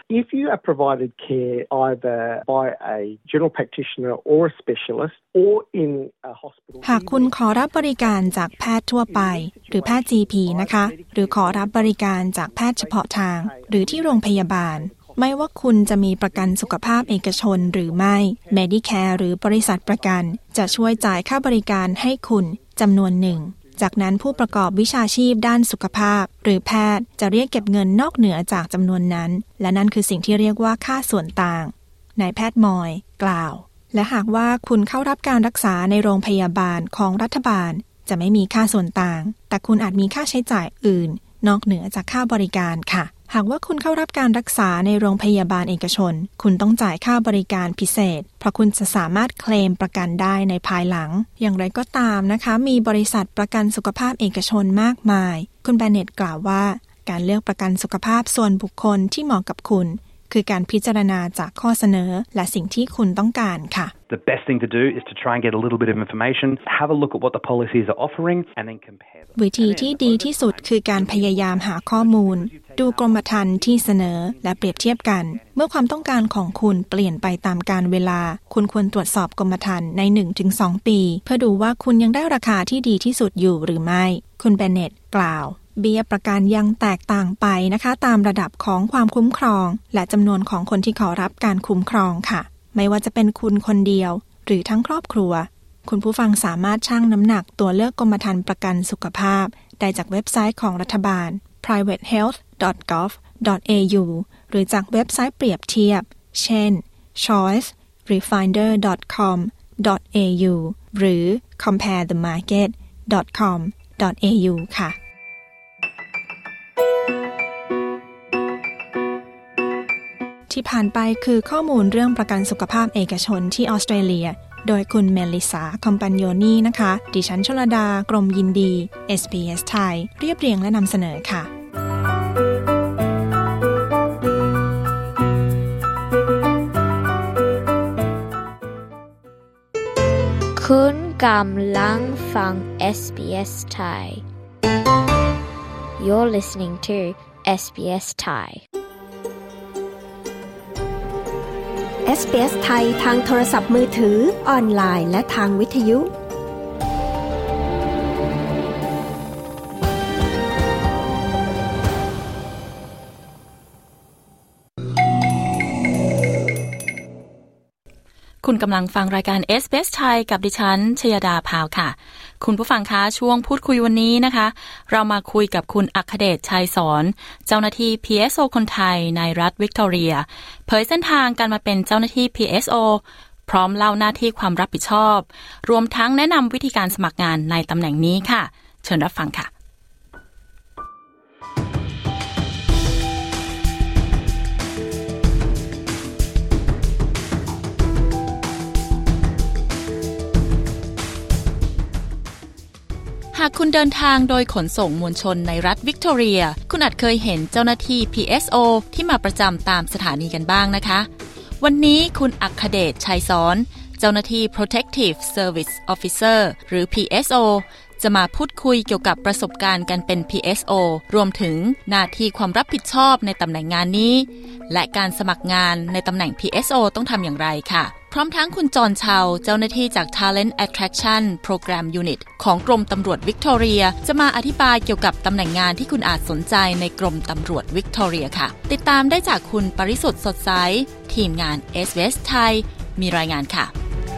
If you are provided care either by a general practitioner or a specialist or in a hospital หากคุณขอรับบริการจากแพทย์ทั่วไปหรือแพทย์ GP นะคะหรือขอรับบริการจากแพทย์เฉพาะทางหรือที่โรงพยาบาลไม่ว่าคุณจะมีประกันสุขภาพเอกชนหรือไม่ Medicare หรือบริษัทประกันจะช่วยจ่ายค่าบริการให้คุณจำนวนหนึ่งจากนั้นผู้ประกอบวิชาชีพด้านสุขภาพหรือแพทย์จะเรียกเก็บเงินนอกเหนือจากจำนวนนั้นและนั่นคือสิ่งที่เรียกว่าค่าส่วนต่างนายแพทย์มอยกล่าวและหากว่าคุณเข้ารับการรักษาในโรงพยาบาลของรัฐบาลจะไม่มีค่าส่วนต่างแต่คุณอาจมีค่าใช้จ่ายอื่นนอกเหนือจากค่าบริการค่ะหากว่าคุณเข้ารับการรักษาในโรงพยาบาลเอกชนคุณต้องจ่ายค่าบริการพิเศษเพราะคุณจะสามารถเคลมประกันได้ในภายหลังอย่างไรก็ตามนะคะมีบริษัทประกันสุขภาพเอกชนมากมายคุณแบนเน็ตกล่าวว่าการเลือกประกันสุขภาพส่วนบุคคลที่เหมาะกับคุณคือการพิจารณาจากข้อเสนอและสิ่งที่คุณต้องการค่ะ The best thing to do is to try and get a little bit of information, have a look at what the policies are offering, and then compare them. วิธีที่ดีที่สุดคือการพยายามหาข้อมูลดูกรมธรรม์ที่เสนอและเปรียบเทียบกันเมื่อความต้องการของคุณเปลี่ยนไปตามกาลเวลาคุณควรตรวจสอบกรมธรรม์ใน 1-2 ปีเพื่อดูว่าคุณยังได้ราคาที่ดีที่สุดอยู่หรือไม่คุณเบนเน็ตกล่าวเบี้ยประกันยังแตกต่างไปนะคะตามระดับของความคุ้มครองและจำนวนของคนที่ขอรับการคุ้มครองค่ะไม่ว่าจะเป็นคุณคนเดียวหรือทั้งครอบครัวคุณผู้ฟังสามารถชั่งน้ำหนักตัวเลือกกรมธรรม์ประกันสุขภาพได้จากเว็บไซต์ของรัฐบาล privatehealth.gov.au หรือจากเว็บไซต์เปรียบเทียบเช่น choicerefinder.com.au หรือ comparethemarket.com.au ค่ะที่ผ่านไปคือข้อมูลเรื่องประกันสุขภาพเอกชนที่ออสเตรเลียโดยคุณเมลิสาคอมปานโยนีนะคะดิฉันชลดากรมยินดี SBS ไทยเรียบเรียงและนำเสนอค่ะคุณกำลังฟัง SBS ไทย You're listening to SBS Thai SBS ไทยทางโทรศัพท์มือถือออนไลน์และทางวิทยุคุณกำลังฟังรายการ SBS ไทยกับดิฉันชยดาพาวค่ะคุณผู้ฟังคะช่วงพูดคุยวันนี้นะคะเรามาคุยกับคุณอัคเดชชัยสอนเจ้าหน้าที่ PSO คนไทยในรัฐวิกตอเรียเผยเส้นทางการมาเป็นเจ้าหน้าที่ PSO พร้อมเล่าหน้าที่ความรับผิดชอบรวมทั้งแนะนำวิธีการสมัครงานในตำแหน่งนี้ค่ะเชิญรับฟังค่ะหากคุณเดินทางโดยขนส่งมวลชนในรัฐวิกตอเรียคุณอาจเคยเห็นเจ้าหน้าที่ PSO ที่มาประจำตามสถานีกันบ้างนะคะวันนี้คุณอัคเดชชัยสอนเจ้าหน้าที่ Protective Service Officer หรือ PSO จะมาพูดคุยเกี่ยวกับประสบการณ์การเป็น PSO รวมถึงหน้าที่ความรับผิดชอบในตำแหน่งงานนี้และการสมัครงานในตำแหน่ง PSO ต้องทำอย่างไรค่ะพร้อมทั้งคุณจรเชาเจ้าหน้าที่จาก Talent Attraction Program Unit ของกรมตำรวจวิกตอเรียจะมาอธิบายเกี่ยวกับตำแหน่งงานที่คุณอาจสนใจในกรมตำรวจวิกตอเรียค่ะติดตามได้จากคุณปริสุทธิ์สดใสทีมงาน SBS ไทยมีรายงานค่ะ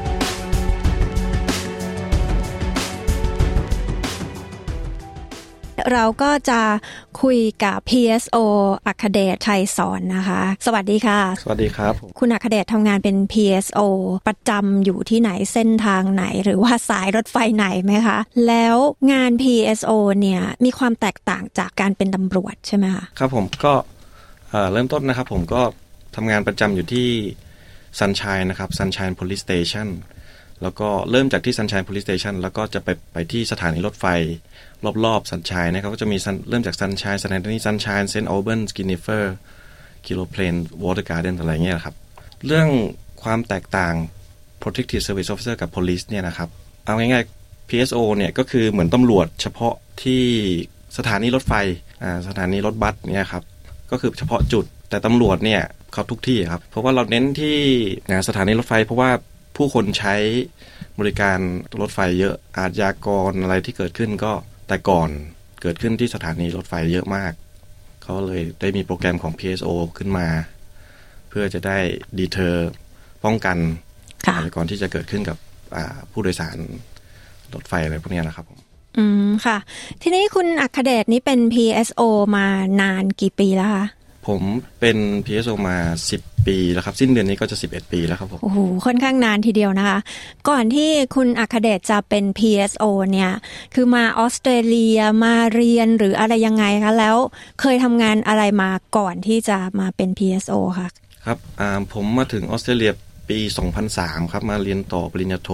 เราก็จะคุยกับ PSO อัคเดชชัยสอนนะคะสวัสดีค่ะสวัสดีครับคุณอัคเดชทำงานเป็น PSO ประจำอยู่ที่ไหนเส้นทางไหนหรือว่าสายรถไฟไหนไหมคะแล้วงาน PSO เนี่ยมีความแตกต่างจากการเป็นตำรวจใช่ไหมคะครับผมก็เริ่มต้นนะครับผมก็ทำงานประจำอยู่ที่ Sunshine นะครับ Sunshine Police Station แล้วก็เริ่มจากที่ Sunshine Police Station แล้วก็จะไปที่สถานีรถไฟรอบๆ Sunshine นะครับก็จะมีเริ่มจาก Sunshine สถานี Sunshine St. Albans Skinnifer Kilo Plain Water Garden อะไรเงี้ยครับเรื่องความแตกต่าง Protective Service Officer กับ Police เนี่ยนะครับเอาง่ายๆ PSO เนี่ยก็คือเหมือนตำรวจเฉพาะที่สถานีรถไฟสถานีรถบัสเนี่ยครับก็คือเฉพาะจุดแต่ตำรวจเนี่ยเขาทุกที่ครับเพราะว่าเราเน้นที่สถานีรถไฟเพราะว่าผู้คนใช้บริการรถไฟเยอะอาชญากรอะไรที่เกิดขึ้นก็แต่ก่อนเกิดขึ้นที่สถานีรถไฟเยอะมากเขาเลยได้มีโปรแกรมของ PSO ขึ้นมาเพื่อจะได้ดีเทอร์ป้องกันอาชญากรที่จะเกิดขึ้นกับผู้โดยสารรถไฟอะไรพวกนี้นะครับผมค่ะทีนี้คุณอัคเดชนี่เป็น PSO มานานกี่ปีแล้วคะผมเป็น PSO มา10ปีแล้วครับสิ้นเดือนนี้ก็จะ11ปีแล้วครับผมโอ้โหค่อนข้างนานทีเดียวนะคะก่อนที่คุณอัคเดชจะเป็น PSO เนี่ยคือมาออสเตรเลียมาเรียนหรืออะไรยังไงคะแล้วเคยทำงานอะไรมาก่อนที่จะมาเป็น PSO ค่ะครับผมมาถึงออสเตรเลียปี2003ครับมาเรียนต่อปริญญาโท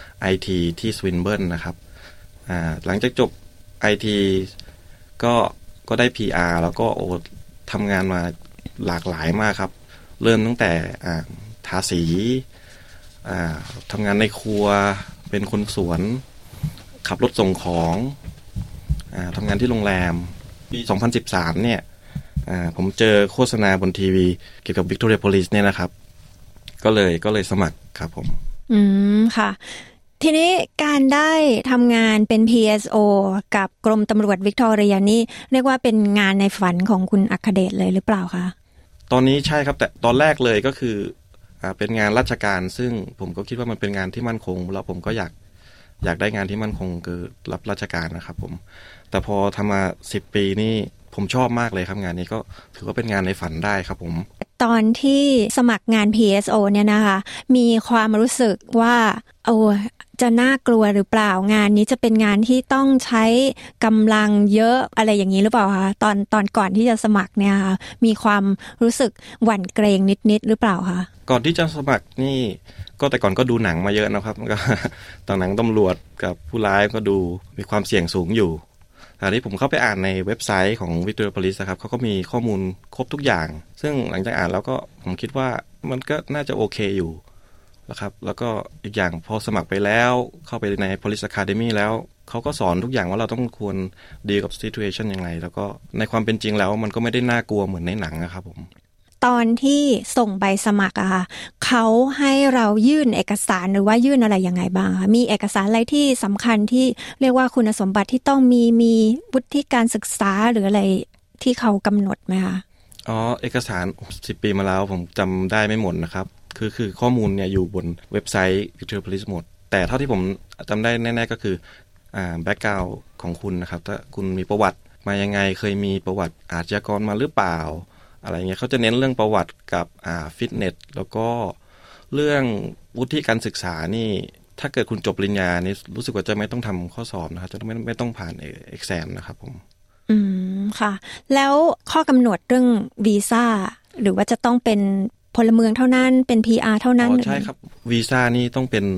IT ที่สวินเบิร์นนะครับหลังจากจบ IT ก็ได้ PR แล้วก็ทำงานมาหลากหลายมากครับเริ่มตั้งแต่ทาสีทำงานในครัวเป็นคนสวนขับรถส่งของทำงานที่โรงแรมปี2013เนี่ยผมเจอโฆษณาบนทีวีเกี่ยวกับ Victoria Police เนี่ยนะครับก็เลยสมัครครับผมค่ะทีนี้การได้ทำงานเป็น PSO กับกรมตำรวจวิกตอเรียนี่เรียกว่าเป็นงานในฝันของคุณอัคเดชเลยหรือเปล่าคะตอนนี้ใช่ครับแต่ตอนแรกเลยก็คือเป็นงานราชการซึ่งผมก็คิดว่ามันเป็นงานที่มั่นคงแล้วผมก็อยากได้งานที่มั่นคงคือรับราชการนะครับผมแต่พอทำมา10ปีนี่ผมชอบมากเลยครับงานนี้ก็ถือว่าเป็นงานในฝันได้ครับผมตอนที่สมัครงาน PSO เนี่ยนะคะมีความรู้สึกว่าจะน่ากลัวหรือเปล่างานนี้จะเป็นงานที่ต้องใช้กำลังเยอะอะไรอย่างนี้หรือเปล่าคะตอนก่อนที่จะสมัครเนี่ยค่ะมีความรู้สึกหวั่นเกรงนิดหรือเปล่าคะก่อนที่จะสมัครนี่ก็แต่ก่อนก็ดูหนังมาเยอะนะครับก็ตอนหนังตำรวจกับผู้ร้ายก็ดูมีความเสี่ยงสูงอยู่แต่ที่ผมเข้าไปอ่านในเว็บไซต์ของ Victoria Police นะครับเขาก็มีข้อมูลครบทุกอย่างซึ่งหลังจากอ่านแล้วก็ผมคิดว่ามันก็น่าจะโอเคอยู่นะครับแล้วก็อีกอย่างพอสมัครไปแล้วเข้าไปใน Police Academy แล้วเขาก็สอนทุกอย่างว่าเราต้องควรดีลกับ situation ยังไงแล้วก็ในความเป็นจริงแล้วมันก็ไม่ได้น่ากลัวเหมือนในหนังนะครับผมตอนที่ส่งใบสมัครอะค่ะเขาให้เรายื่นเอกสารหรือว่ายื่นอะไรยังไงบ้างคะมีเอกสารอะไรที่สำคัญที่เรียกว่าคุณสมบัติที่ต้องมีวุฒิการศึกษาหรืออะไรที่เขากำหนดไหมคะเอกสาร10ปีมาแล้วผมจำได้ไม่หมดนะครับคือข้อมูลเนี่ยอยู่บนเว็บไซต์ Victoria Police หมดแต่เท่าที่ผมจำได้แน่ๆก็คือแบ็คกราวด์ของคุณนะครับถ้าคุณมีประวัติมายังไงเคยมีประวัติอาชญากรมาหรือเปล่าอะไรเงี้ยเขาจะเน้นเรื่องประวัติกับฟิตเนสแล้วก็เรื่องวุฒิการศึกษานี่ถ้าเกิดคุณจบปริญญานี่รู้สึกว่าจะไม่ต้องทำข้อสอบนะครับจะไม่ต้องผ่านเอ็กซมนะครับผมค่ะแล้วข้อกำหนดเรื่องวีซ่าหรือว่าจะต้องเป็นพลเมืองเท่านั้นเป็น PR เท่านั้นใช่ครับวีซ่านี่ต้องเป็น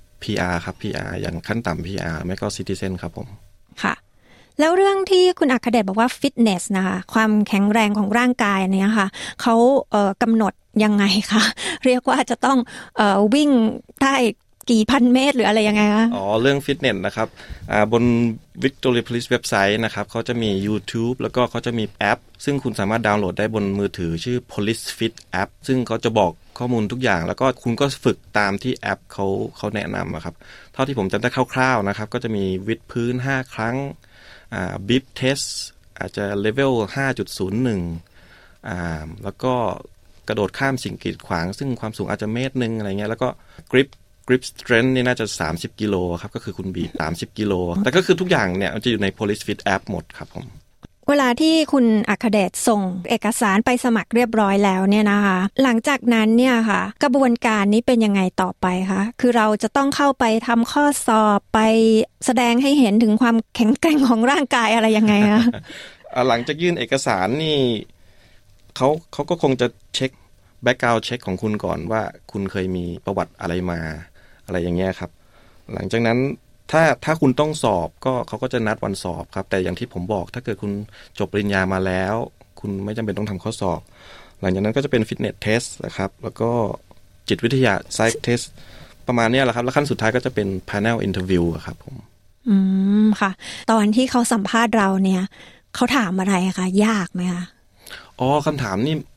PR ครับ PR อย่างขั้นต่ำ PR ไม่ก็ Citizen ครับผมค่ะแล้วเรื่องที่คุณอัคเดชบอกว่าฟิตเนสนะคะความแข็งแรงของร่างกายเนี่ยค่ะเขากำหนดยังไงคะเรียกว่าจะต้องวิ่งได้กี่พันเมตรหรืออะไรยังไงคะเรื่องฟิตเนสนะครับบน Victoria Police เว็บไซต์นะครับเขาจะมี YouTube แล้วก็เขาจะมีแอปซึ่งคุณสามารถดาวน์โหลดได้บนมือถือชื่อ Police Fit App ซึ่งเขาจะบอกข้อมูลทุกอย่างแล้วก็คุณก็ฝึกตามที่แอปเขาแนะนำครับเท่าที่ผมจำได้คร่าวๆนะครับก็จะมีวิดพื้น5ครั้งบิ๊บเทสอาจจะเลเวล 5.01 แล้วก็กระโดดข้ามสิ่งกีดขวางซึ่งความสูงอาจจะเมตรนึงอะไรเงี้ยแล้วก็กริปstrength นี่น่าจะ30กิโลครับก็คือคุณบีบ30กิโลแต่ก็คือทุกอย่างเนี่ยมันจะอยู่ใน Police Fit App หมดครับผมเวลาที่คุณอัคเดชส่งเอกสารไปสมัครเรียบร้อยแล้วเนี่ยนะคะหลังจากนั้นเนี่ยค่ะกระบวนการนี้เป็นยังไงต่อไปคะคือเราจะต้องเข้าไปทำข้อสอบไปแสดงให้เห็นถึงความแข็งแกร่งของร่างกายอะไรยังไงคะหลังจากยื่นเอกสารนี่เขาก็คงจะเช็คแบ็คกราวด์เช็คของคุณก่อนว่าคุณเคยมีประวัติอะไรมาอะไรอย่างเงี้ยครับหลังจากนั้นถ้าคุณต้องสอบก็เขาก็จะนัดวันสอบครับแต่อย่างที่ผมบอกถ้าเกิดคุณจบปริญญามาแล้วคุณไม่จำเป็นต้องทำข้อสอบหลังจากนั้นก็จะเป็นฟิตเนสเทสนะครับแล้วก็จิตวิทยาไซค์เทสประมาณนี้แหละครับแล้วขั้นสุดท้ายก็จะเป็น panel interview ครับผมค่ะตอนที่เขาสัมภาษณ์เราเนี่ยเขาถามอะไรคะยากไหมคะคำถามนี่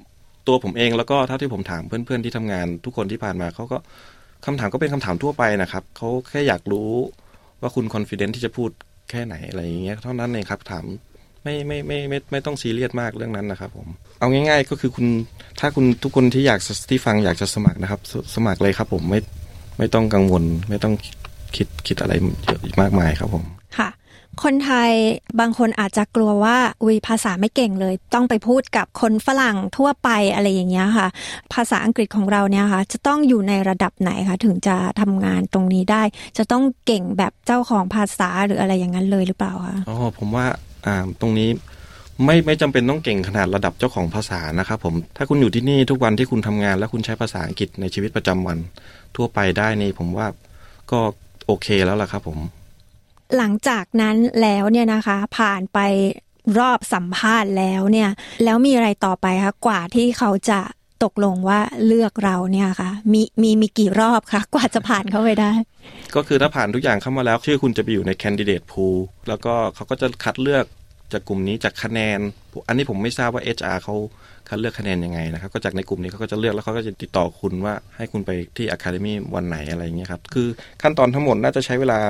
ตัวผมเองแล้วก็เท่าที่ผมถามเพื่อนๆที่ทำงานทุกคนที่ผ่านมาเขาก็คำถามก็เป็นคำถามทั่วไปนะครับเขาแค่อยากรู้ว่าคุณคอนฟิเดนซ์ที่จะพูดแค่ไหนอะไรอย่างเงี้ยเท่านั้นเองครับถามไม่ต้องซีเรียสมากเรื่องนั้นนะครับผมเอาง่ายๆก็คือคุณถ้าคุณทุกคนที่ฟังอยากจะสมัครนะครับสมัครเลยครับผมไม่ต้องกังวลไม่ต้องคิดอะไรเยอะมากมายครับผมค่ะคนไทยบางคนอาจจะกลัวว่าภาษาไม่เก่งเลยต้องไปพูดกับคนฝรั่งทั่วไปอะไรอย่างเงี้ยค่ะภาษาอังกฤษของเราเนี่ยค่ะจะต้องอยู่ในระดับไหนคะถึงจะทำงานตรงนี้ได้จะต้องเก่งแบบเจ้าของภาษาหรืออะไรอย่างนั้นเลยหรือเปล่าคะผมว่าตรงนี้ไม่จำเป็นต้องเก่งขนาดระดับเจ้าของภาษานะครับผมถ้าคุณอยู่ที่นี่ทุกวันที่คุณทำงานแล้วคุณใช้ภาษาอังกฤษในชีวิตประจำวันทั่วไปได้นี่ผมว่าก็โอเคแล้วล่ะครับผมหลังจากนั้นแล้วเนี่ยนะคะผ่านไปรอบสัมภาษณ์แล้วเนี่ยแล้วมีอะไรต่อไปคะกว่าที่เขาจะตกลงว่าเลือกเราเนี่ยค่ะมีกี่รอบคะกว่าจะผ่านเข้าไปได้ก็คือถ้าผ่านทุกอย่างเข้ามาแล้วชื่อคุณจะไปอยู่ใน candidate pool แล้วก็เขาก็จะคัดเลือกจากกลุ่มนี้จากคะแนนอันนี้ผมไม่ทราบว่า HR เขาคัดเลือกคะแนนยังไงนะครับก็จากในกลุ่มนี้เขาก็จะเลือกแล้วเขาก็จะติดต่อคุณว่าให้คุณไปที่ Academy วันไหนอะไรอย่างเงี้ยครับคือขั้นตอนทั้งหมดน่าจะใช้เวลา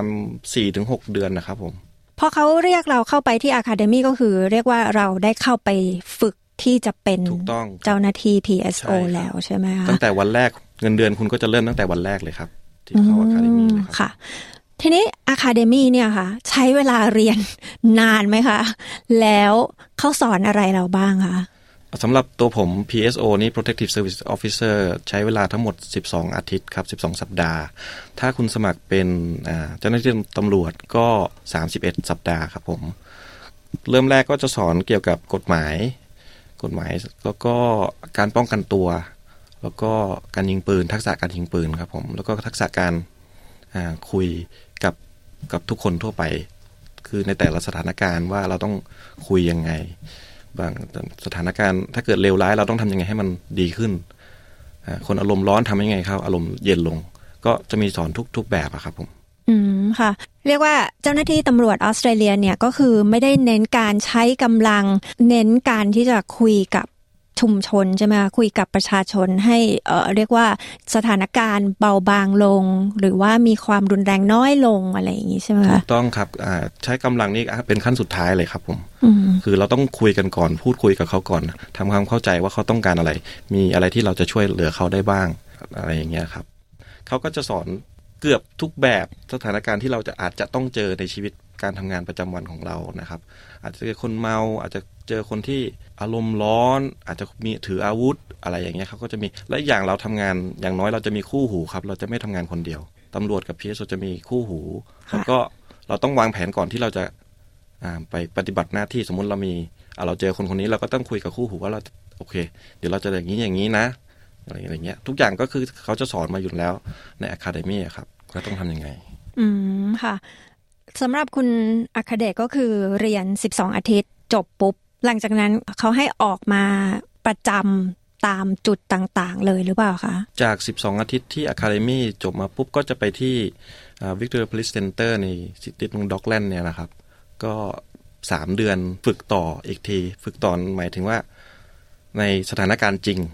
4-6 เดือนนะครับผมพอเขาเรียกเราเข้าไปที่ Academy ก็คือเรียกว่าเราได้เข้าไปฝึกที่จะเป็นเจ้าหน้าที่ PSO แล้วใช่ไหมคะตั้งแต่วันแรกเงินเดือนคุณก็จะเริ่มตั้งแต่วันแรกเลยครับที่เข้า Academy เลยครับค่ะทีนี้ Academy เนี่ยค่ะใช้เวลาเรียนนานไหมคะแล้วเขาสอนอะไรเราบ้างคะสำหรับตัวผม PSO นี่ Protective Service Officer ใช้เวลาทั้งหมด12อาทิตย์ครับ12สัปดาห์ถ้าคุณสมัครเป็นเจ้าหน้าที่ตำรวจก็31สัปดาห์ครับผมเริ่มแรกก็จะสอนเกี่ยวกับกฎหมายแล้วก็การป้องกันตัวแล้วก็การยิงปืนทักษะการยิงปืนครับผมแล้วก็ทักษะการคุยกับทุกคนทั่วไปคือในแต่ละสถานการณ์ว่าเราต้องคุยยังไงบางสถานการณ์ถ้าเกิดเลวร้ายเราต้องทำยังไงให้มันดีขึ้นคนอารมณ์ร้อนทำยังไงครับอารมณ์เย็นลงก็จะมีสอนทุกแบบอะครับผมค่ะเรียกว่าเจ้าหน้าที่ตำรวจออสเตรเลียเนี่ยก็คือไม่ได้เน้นการใช้กำลังเน้นการที่จะคุยกับชุมชนใช่ไหมคะคุยกับประชาชนให้เรียกว่าสถานการณ์เบาบางลงหรือว่ามีความรุนแรงน้อยลงอะไรอย่างนี้ใช่ไหมคะถูกต้องครับใช้กำลังนี่เป็นขั้นสุดท้ายเลยครับผมคือเราต้องคุยกันก่อนพูดคุยกับเขาก่อนทำความเข้าใจว่าเขาต้องการอะไรมีอะไรที่เราจะช่วยเหลือเขาได้บ้างอะไรอย่างเงี้ยครับเขาก็จะสอนเกือบทุกแบบสถานการณ์ที่เราอาจจะต้องเจอในชีวิตการทำงานประจำวันของเรานะครับอาจจะเจอคนเมาอาจจะเจอคนที่อารมณ์ร้อนอาจจะมีถืออาวุธอะไรอย่างเงี้ยเขาก็จะมีและอย่างเราทำงานอย่างน้อยเราจะมีคู่หูครับเราจะไม่ทำงานคนเดียวตำรวจกับ PSO จะมีคู่หูแล้วก็เราต้องวางแผนก่อนที่เราจะไปปฏิบัติหน้าที่สมมุติเราเจอคนนี้เราก็ต้องคุยกับคู่หูว่าเราโอเคเดี๋ยวเราจะอย่างนี้นะอะไรเงี้ยทุกอย่างก็คือเขาจะสอนมาอยู่แล้วใน Academy ครับว่าต้องทำยังไงค่ะสำหรับคุณอัคเดชก็คือเรียน12อาทิตย์จบปุ๊บหลังจากนั้นเขาให้ออกมาประจำตามจุดต่างๆเลยหรือเปล่าคะจาก12อาทิตย์ที่ Academy จบมาปุ๊บก็จะไปที่ Victoria Police Center ในซิตี้ตรง Dockland เนี่ยนะครับก็3เดือนฝึกต่ออีกทีฝึกต่อหมายถึงว่าในสถานการณ์จริง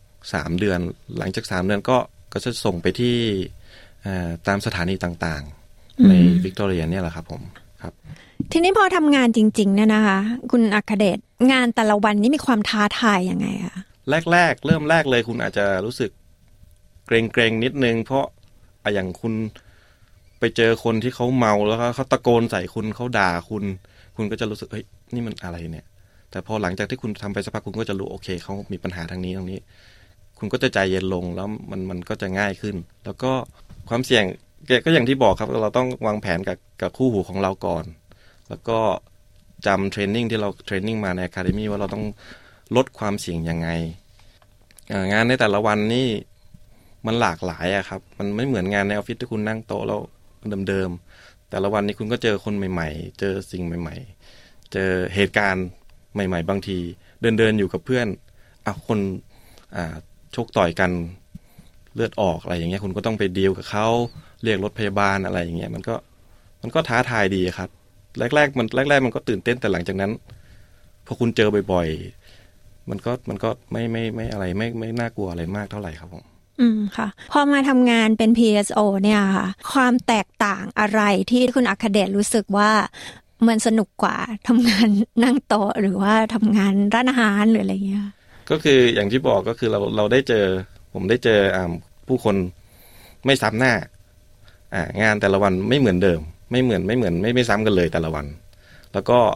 3เดือนหลังจาก3เดือนก็จะส่งไปที่ตามสถานีต่างๆในวิกตอเรียเนี่ยแหละครับผมครับทีนี้พอทำงานจริงๆเนี่ยนะคะคุณอัคเดชงานแต่ละวันนี้มีความท้าทายยังไงคะแรกเริ่มแรกเลยคุณอาจจะรู้สึกเกรงนิดนึงเพราะอย่างคุณไปเจอคนที่เขาเมาแล้วเขาตะโกนใส่คุณเขาด่าคุณก็จะรู้สึกเฮ้ยนี่มันอะไรเนี่ยแต่พอหลังจากที่คุณทำไปสักพักคุณก็จะรู้โอเคเขามีปัญหาทางนี้คุณก็จะใจเย็นลงแล้วมันก็จะง่ายขึ้นแล้วก็ความเสี่ยงก็อย่างที่บอกครับเราต้องวางแผนกับคู่หูของเราก่อนแล้วก็จำเทรนนิ่งที่เราเทรนนิ่งมาใน Academy ว่าเราต้องลดความเสี่ยงยังไงงานในแต่ละวันนี่มันหลากหลายอะครับมันไม่เหมือนงานในออฟฟิศที่คุณนั่งโต๊ะแล้วเดิมๆแต่ละวันนี้คุณก็เจอคนใหม่ๆเจอสิ่งใหม่ๆเจอเหตุการณ์ใหม่ๆบางทีเดินอยู่กับเพื่อนคนชกต่อยกันเลือดออกอะไรอย่างเงี้ยคุณก็ต้องไปดีลกับเขาเรียกรถพยาบาลอะไรอย่างเงี้ยมันก็ท้าทายดีครับแรกมันก็ตื่นเต้นแต่หลังจากนั้นพอคุณเจอบ่อยๆมันก็ไม่อะไรไม่น่ากลัวอะไรมากเท่าไหร่ครับผมค่ะพอมาทำงานเป็น PSO เนี่ยค่ะความแตกต่างอะไรที่คุณอัคเดชรู้สึกว่ามันสนุกกว่าทำงานนั่งโต๊ะหรือว่าทำงานร้านอาหารหรืออะไรเงี้ยก็คืออย่างที่บอกก็คือเราได้เจอผมได้เจอผู้คนไม่ซ้ำหน้างานแต่ละวันไม่เหมือนเดิมไม่ซ้ำกันเลยแต่ละวันแล้วก็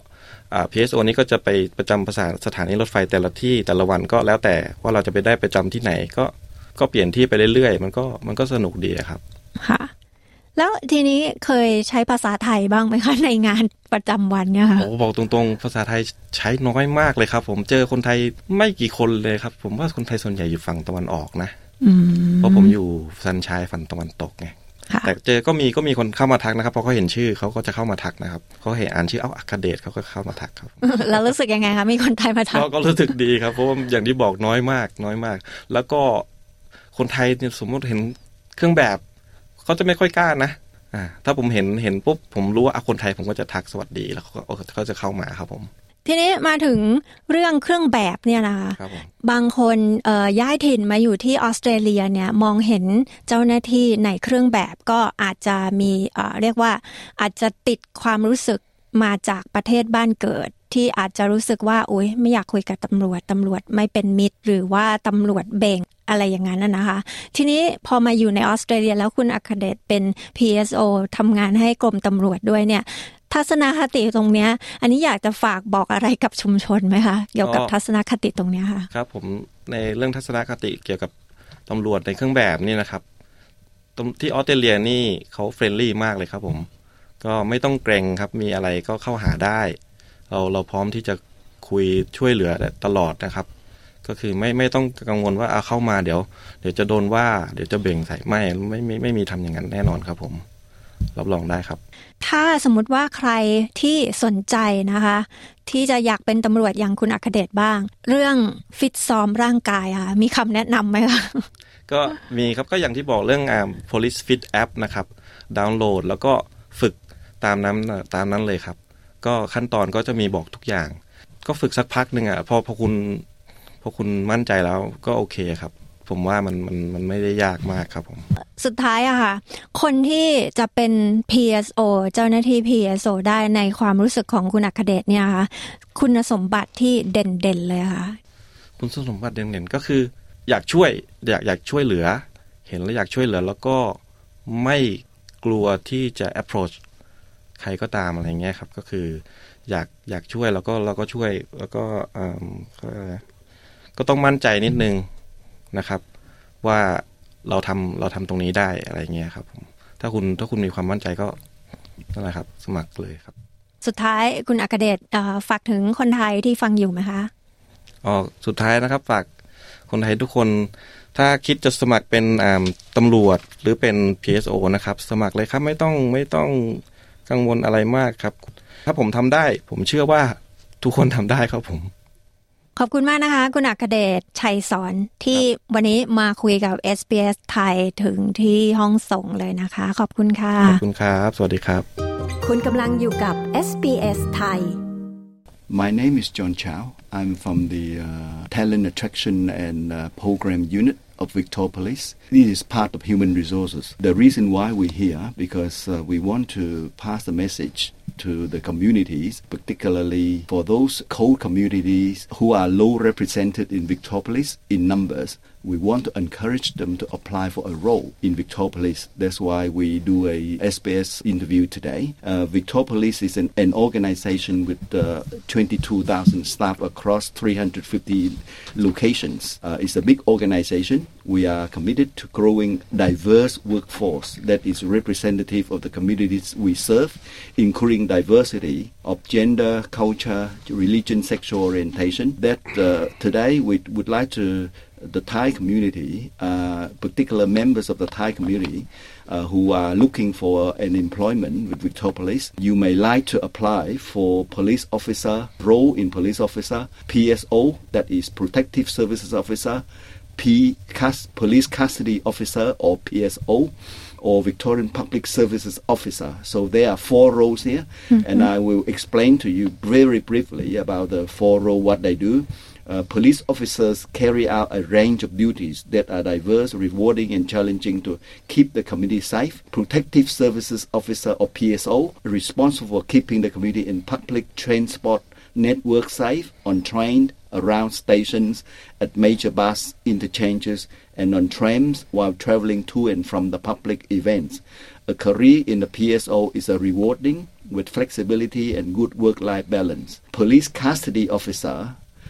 PSO นี้ก็จะไปประจำสถานีรถไฟแต่ละที่แต่ละวันก็แล้วแต่ว่าเราจะไปได้ประจำที่ไหนก็เปลี่ยนที่ไปเรื่อยๆมันก็สนุกดีครับค่ะแล้วทีนี้เคยใช้ภาษาไทยบ้างไหมคะในงานประจำวันเนี่ยค่ะโอ้บอกตรงๆภาษาไทยใช้น้อยมากเลยครับผมเจอคนไทยไม่กี่คนเลยครับผมว่าคนไทยส่วนใหญ่อยู่ฝั่งตะวันออกนะเพราะผมอยู่ซันชัยฝั่งตะวันตกไงแต่เจอก็มีคนเข้ามาทักนะครับพอเขาเห็นชื่อเขาก็จะเข้ามาทักนะครับเขาเห็นอ่านชื่ออัคเดชเขาก็เข้ามาทักครับแล้วรู้สึกยังไงคะมีคนไทยมาทักก็รู้สึกดีครับเพราะว่าอย่างที่บอกน้อยมากแล้วก็คนไทยเนี่ยสมมติเห็นเครื่องแบบเขาจะไม่ค่อยกล้านะถ้าผมเห็นปุ๊บผมรู้ว่าคนไทยผมก็จะทักสวัสดีแล้วเขาจะเข้ามาครับผมทีนี้มาถึงเรื่องเครื่องแบบเนี่ยนะคะบางคนย้ายถิ่นมาอยู่ที่ออสเตรเลียเนี่ยมองเห็นเจ้าหน้าที่ในเครื่องแบบก็อาจจะมีเรียกว่าอาจจะติดความรู้สึกมาจากประเทศบ้านเกิดที่อาจจะรู้สึกว่าอุ๊ยไม่อยากคุยกับตำรวจไม่เป็นมิตรหรือว่าตำรวจเบ่งอะไรอย่างนั้นนะคะทีนี้พอมาอยู่ในออสเตรเลียแล้วคุณอัคเดชเป็น PSO ทำงานให้กรมตำรวจด้วยเนี่ยทัศนคติตรงเนี้ยอันนี้อยากจะฝากบอกอะไรกับชุมชนไหมคะเกี่ยวกับทัศนคติตรงเนี้ยค่ะครับผมในเรื่องทัศนคติเกี่ยวกับตำรวจในเครื่องแบบนี่นะครับที่ออสเตรเลียนี่เขาเฟรนลี่มากเลยครับผมก็ไม่ต้องเกรงครับมีอะไรก็เข้าหาได้เราพร้อมที่จะคุยช่วยเหลือตลอดนะครับก็คือไม่ต้องกังวลว่าเข้ามาเดี๋ยวจะโดนว่าเดี๋ยวจะเบ่งใส่ไม่มีทำอย่างนั้นแน่นอนครับผมรับรองได้ครับถ้าสมมุติว่าใครที่สนใจนะคะที่จะอยากเป็นตำรวจอย่างคุณอัคเดชบ้างเรื่องฟิตซ้อมร่างกายค่ะมีคำแนะนำไหมคะก็มีครับก็อย่างที่บอกเรื่องPolice Fit App นะครับดาวน์โหลดแล้วก็ฝึกตามนั้นเลยครับก็ขั้นตอนก็จะมีบอกทุกอย่างก็ฝึกสักพักนึงพอคุณมั่นใจแล้วก็โอเคครับผมว่ามันไม่ได้ยากมากครับผมสุดท้ายอะค่ะคนที่จะเป็น PSO เจ้าหน้าที่ PSO ได้ในความรู้สึกของคุณอัคเดชเนี่ยค่ะคุณสมบัติที่เด่นๆเลยค่ะคุณสมบัติเด่นๆก็คืออยากช่วยเหลือเห็นแล้วอยากช่วยเหลือแล้วก็ไม่กลัวที่จะ approach ใครก็ตามอะไรเงี้ยครับก็คืออยากช่วยแล้วก็เราก็ช่วยแล้วก็ต้องมั่นใจนิดนึงนะครับว่าเราทำตรงนี้ได้อะไรเงี้ยครับผมถ้าคุณมีความมั่นใจก็นั่นแหละครับสมัครเลยครับสุดท้ายคุณอัคเดชฝากถึงคนไทยที่ฟังอยู่ไหมคะสุดท้ายนะครับฝากคนไทยทุกคนถ้าคิดจะสมัครเป็นตำรวจหรือเป็น PSO นะครับสมัครเลยครับไม่ต้องกังวลอะไรมากครับถ้าผมทำได้ผมเชื่อว่าทุกคนทำได้ครับผมขอบคุณมากนะคะคุณอัคเดชชัยสอนที่วันนี้มาคุยกับ SBS ไทยถึงที่ห้องส่งเลยนะคะขอบคุณค่ะขอบคุณครับสวัสดีครับคุณกำลังอยู่กับ SBS ไทย My name is John Chow. I'm from the Talent Attraction and Program Unit of Victoria Police. This is part of human resources. The reason why we're here because we want to pass a message to the communities, particularly for those cold communities who are low represented in Victoria Police in numbers. We want to encourage them to apply for a role in Victoria Police. That's why we do a SBS interview today. Victoria Police is an organization with 22,000 staff across 350 locations. It's a big organization. We are committed to growing diverse workforce that is representative of the communities we serve, including diversity of gender, culture, religion, sexual orientation. That today we would like to the Thai community, particular members of the Thai community who are looking for an employment with Victoria Police. You may like to apply for police officer role in police officer, PSO, that is Protective Services Officer, Police Custody Officer or PSO, or Victorian Public Services Officer. So there are 4 roles here, and I will explain to you very briefly about the 4 roles, what they do. Police officers carry out a range of duties that are diverse, rewarding and challenging to keep the community safe. Protective Services Officer or PSO responsible for keeping the community in public transport network safe on trains, around stations, at major bus interchanges and on trams while traveling to and from the public events. A career in the PSO is a rewarding with flexibility and good work-life balance. Police Custody Officer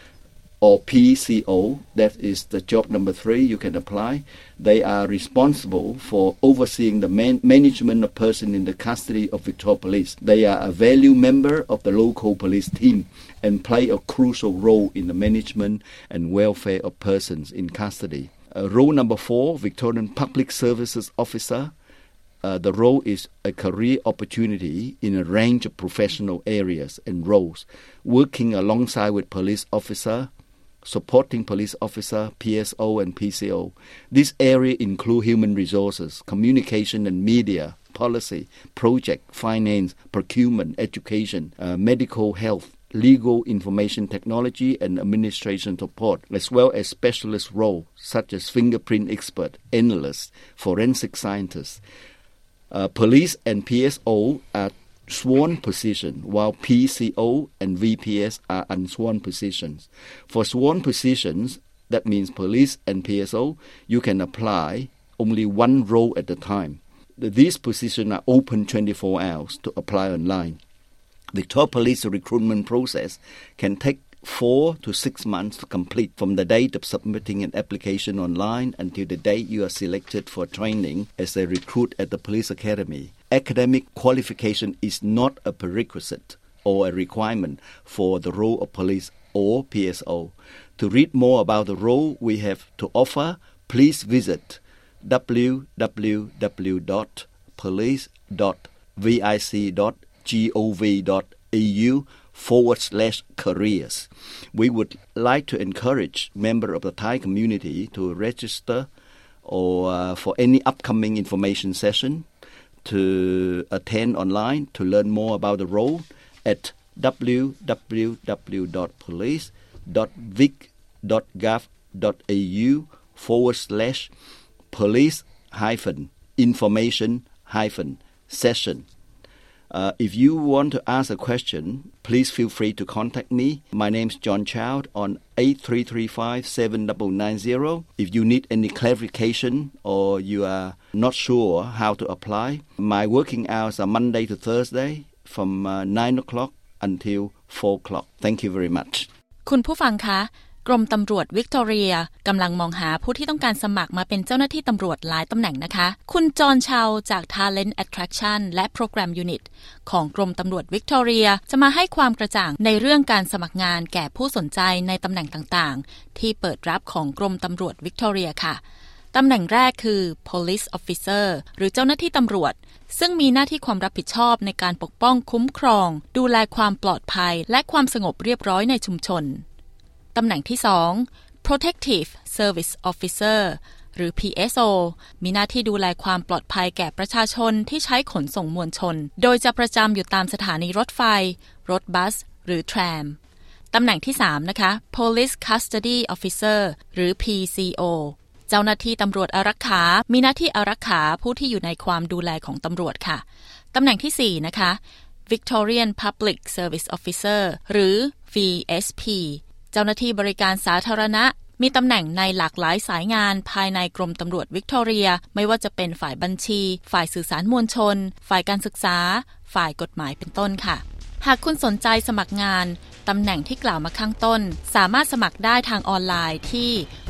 or PCO, that is the job number 3 you can apply. They are responsible for overseeing the management of person in the custody of Victoria Police. They are a value member of the local police team and play a crucial role in the management and welfare of persons in custody. Role number 4, Victorian Public Services Officer. The role is a career opportunity in a range of professional areas and roles, working alongside with police officer, supporting police officer, PSO and PCO. This area include human resources, communication and media, policy, project, finance, procurement, education, medical health, legal information technology and administration support, as well as specialist roles such as fingerprint expert, analyst, forensic scientist. Police and PSO are sworn position, while PCO and VPS are unsworn positions. For sworn positions, that means police and PSO, you can apply only one role at a time. These positions are open 24 hours to apply online. Victoria Police recruitment process can take 4 to 6 months to complete from the date of submitting an application online until the date you are selected for training as a recruit at the police academy. Academic qualification is not a prerequisite or a requirement for the role of police or PSO. To read more about the role we have to offer, please visit www.police.vic.gov.au/careers. We would like to encourage members of the Thai community to register or for any upcoming information session to attend online to learn more about the role at www.police.gov.au/police-information-session. If you want to ask a question, please feel free to contact me. My name is John Chow on 8335-7990. If you need any clarification or you are not sure how to apply, my working hours are Monday to Thursday from 9 o'clock until 4 o'clock. Thank you very much. คุณผู้ฟังคะกรมตำรวจวิกตอเรียกำลังมองหาผู้ที่ต้องการสมัครมาเป็นเจ้าหน้าที่ตำรวจหลายตำแหน่งนะคะคุณจอห์นชาวจาก Talent Attraction และ Program Unit ของกรมตำรวจวิกตอเรียจะมาให้ความกระจ่างในเรื่องการสมัครงานแก่ผู้สนใจในตำแหน่งต่างๆที่เปิดรับของกรมตำรวจวิกตอเรียค่ะตำแหน่งแรกคือ Police Officer หรือเจ้าหน้าที่ตำรวจซึ่งมีหน้าที่ความรับผิดชอบในการปกป้องคุ้มครองดูแลความปลอดภัยและความสงบเรียบร้อยในชุมชนตำแหน่งที่ 2 Protective Service Officer หรือ PSO มีหน้าที่ดูแลความปลอดภัยแก่ประชาชนที่ใช้ขนส่งมวลชนโดยจะประจำอยู่ตามสถานีรถไฟรถบัสหรือแทรมตำแหน่งที่ 3 นะคะ Police Custody Officer หรือ PCO เจ้าหน้าที่ตำรวจอารักขามีหน้าที่อารักขาผู้ที่อยู่ในความดูแลของตำรวจค่ะตำแหน่งที่ 4 นะคะ Victorian Public Service Officer หรือ VSPเจ้าหน้าที่บริการสาธารณะมีตำแหน่งในหลากหลายสายงานภายในกรมตำรวจวิกตอเรียไม่ว่าจะเป็นฝ่ายบัญชีฝ่ายสื่อสารมวลชนฝ่ายการศึกษาฝ่ายกฎหมายเป็นต้นค่ะหากคุณสนใจสมัครงานตำแหน่งที่กล่าวมาข้างต้นสามารถสมัครได้ทางออนไลน์ที่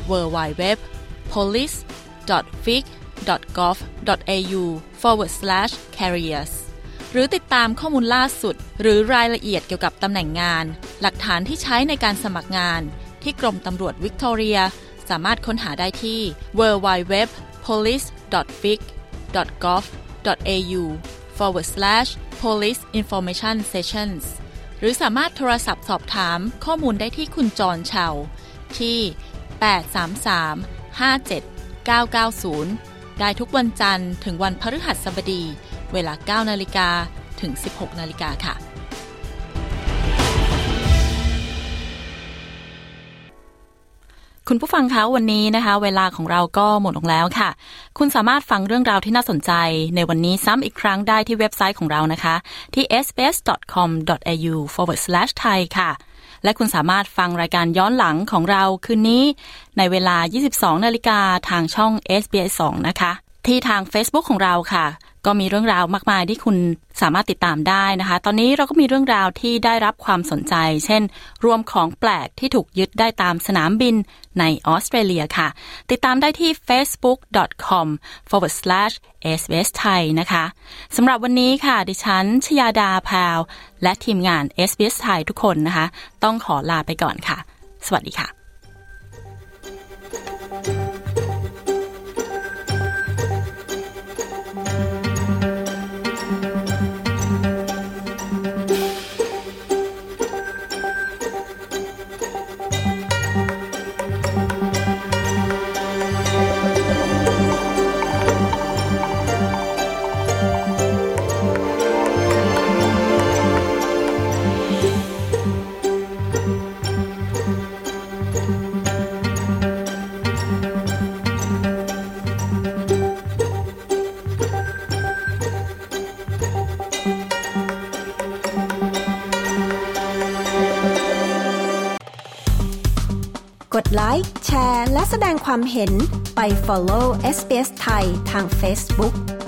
www.police.vic.gov.au/careers หรือติดตามข้อมูลล่าสุดหรือรายละเอียดเกี่ยวกับตำแหน่งงานหลักฐานที่ใช้ในการสมัครงานที่กรมตำรวจวิกตอเรียสามารถค้นหาได้ที่ www.police.vic.gov.au/police-information-sessions หรือสามารถโทรศัพท์สอบถามข้อมูลได้ที่คุณจอห์นชาวที่ 833-57-990 ได้ทุกวันจันทร์ถึงวันพฤหัสบดีเวลา 9 นาฬิกาถึง 16 นาฬิกาค่ะคุณผู้ฟังคะวันนี้นะคะเวลาของเราก็หมดลงแล้วค่ะคุณสามารถฟังเรื่องราวที่น่าสนใจในวันนี้ซ้ำอีกครั้งได้ที่เว็บไซต์ของเรานะคะที่ sbs.com.au/thai ค่ะและคุณสามารถฟังรายการย้อนหลังของเราคืนนี้ในเวลา 22:00 น.ทางช่อง SBS 2 นะคะที่ทาง Facebook ของเราค่ะก็มีเรื่องราวมากมายที่คุณสามารถติดตามได้นะคะตอนนี้เราก็มีเรื่องราวที่ได้รับความสนใจเช่นรวมของแปลกที่ถูกยึดได้ตามสนามบินในออสเตรเลียค่ะติดตามได้ที่ facebook.com/sbsthai นะคะสำหรับวันนี้ค่ะดิฉันชยาดาพาวและทีมงาน SBS Thai ทุกคนนะคะต้องขอลาไปก่อนค่ะสวัสดีค่ะกดไลค์แชร์และแสดงความเห็นไป follow SBS ไทยทาง Facebook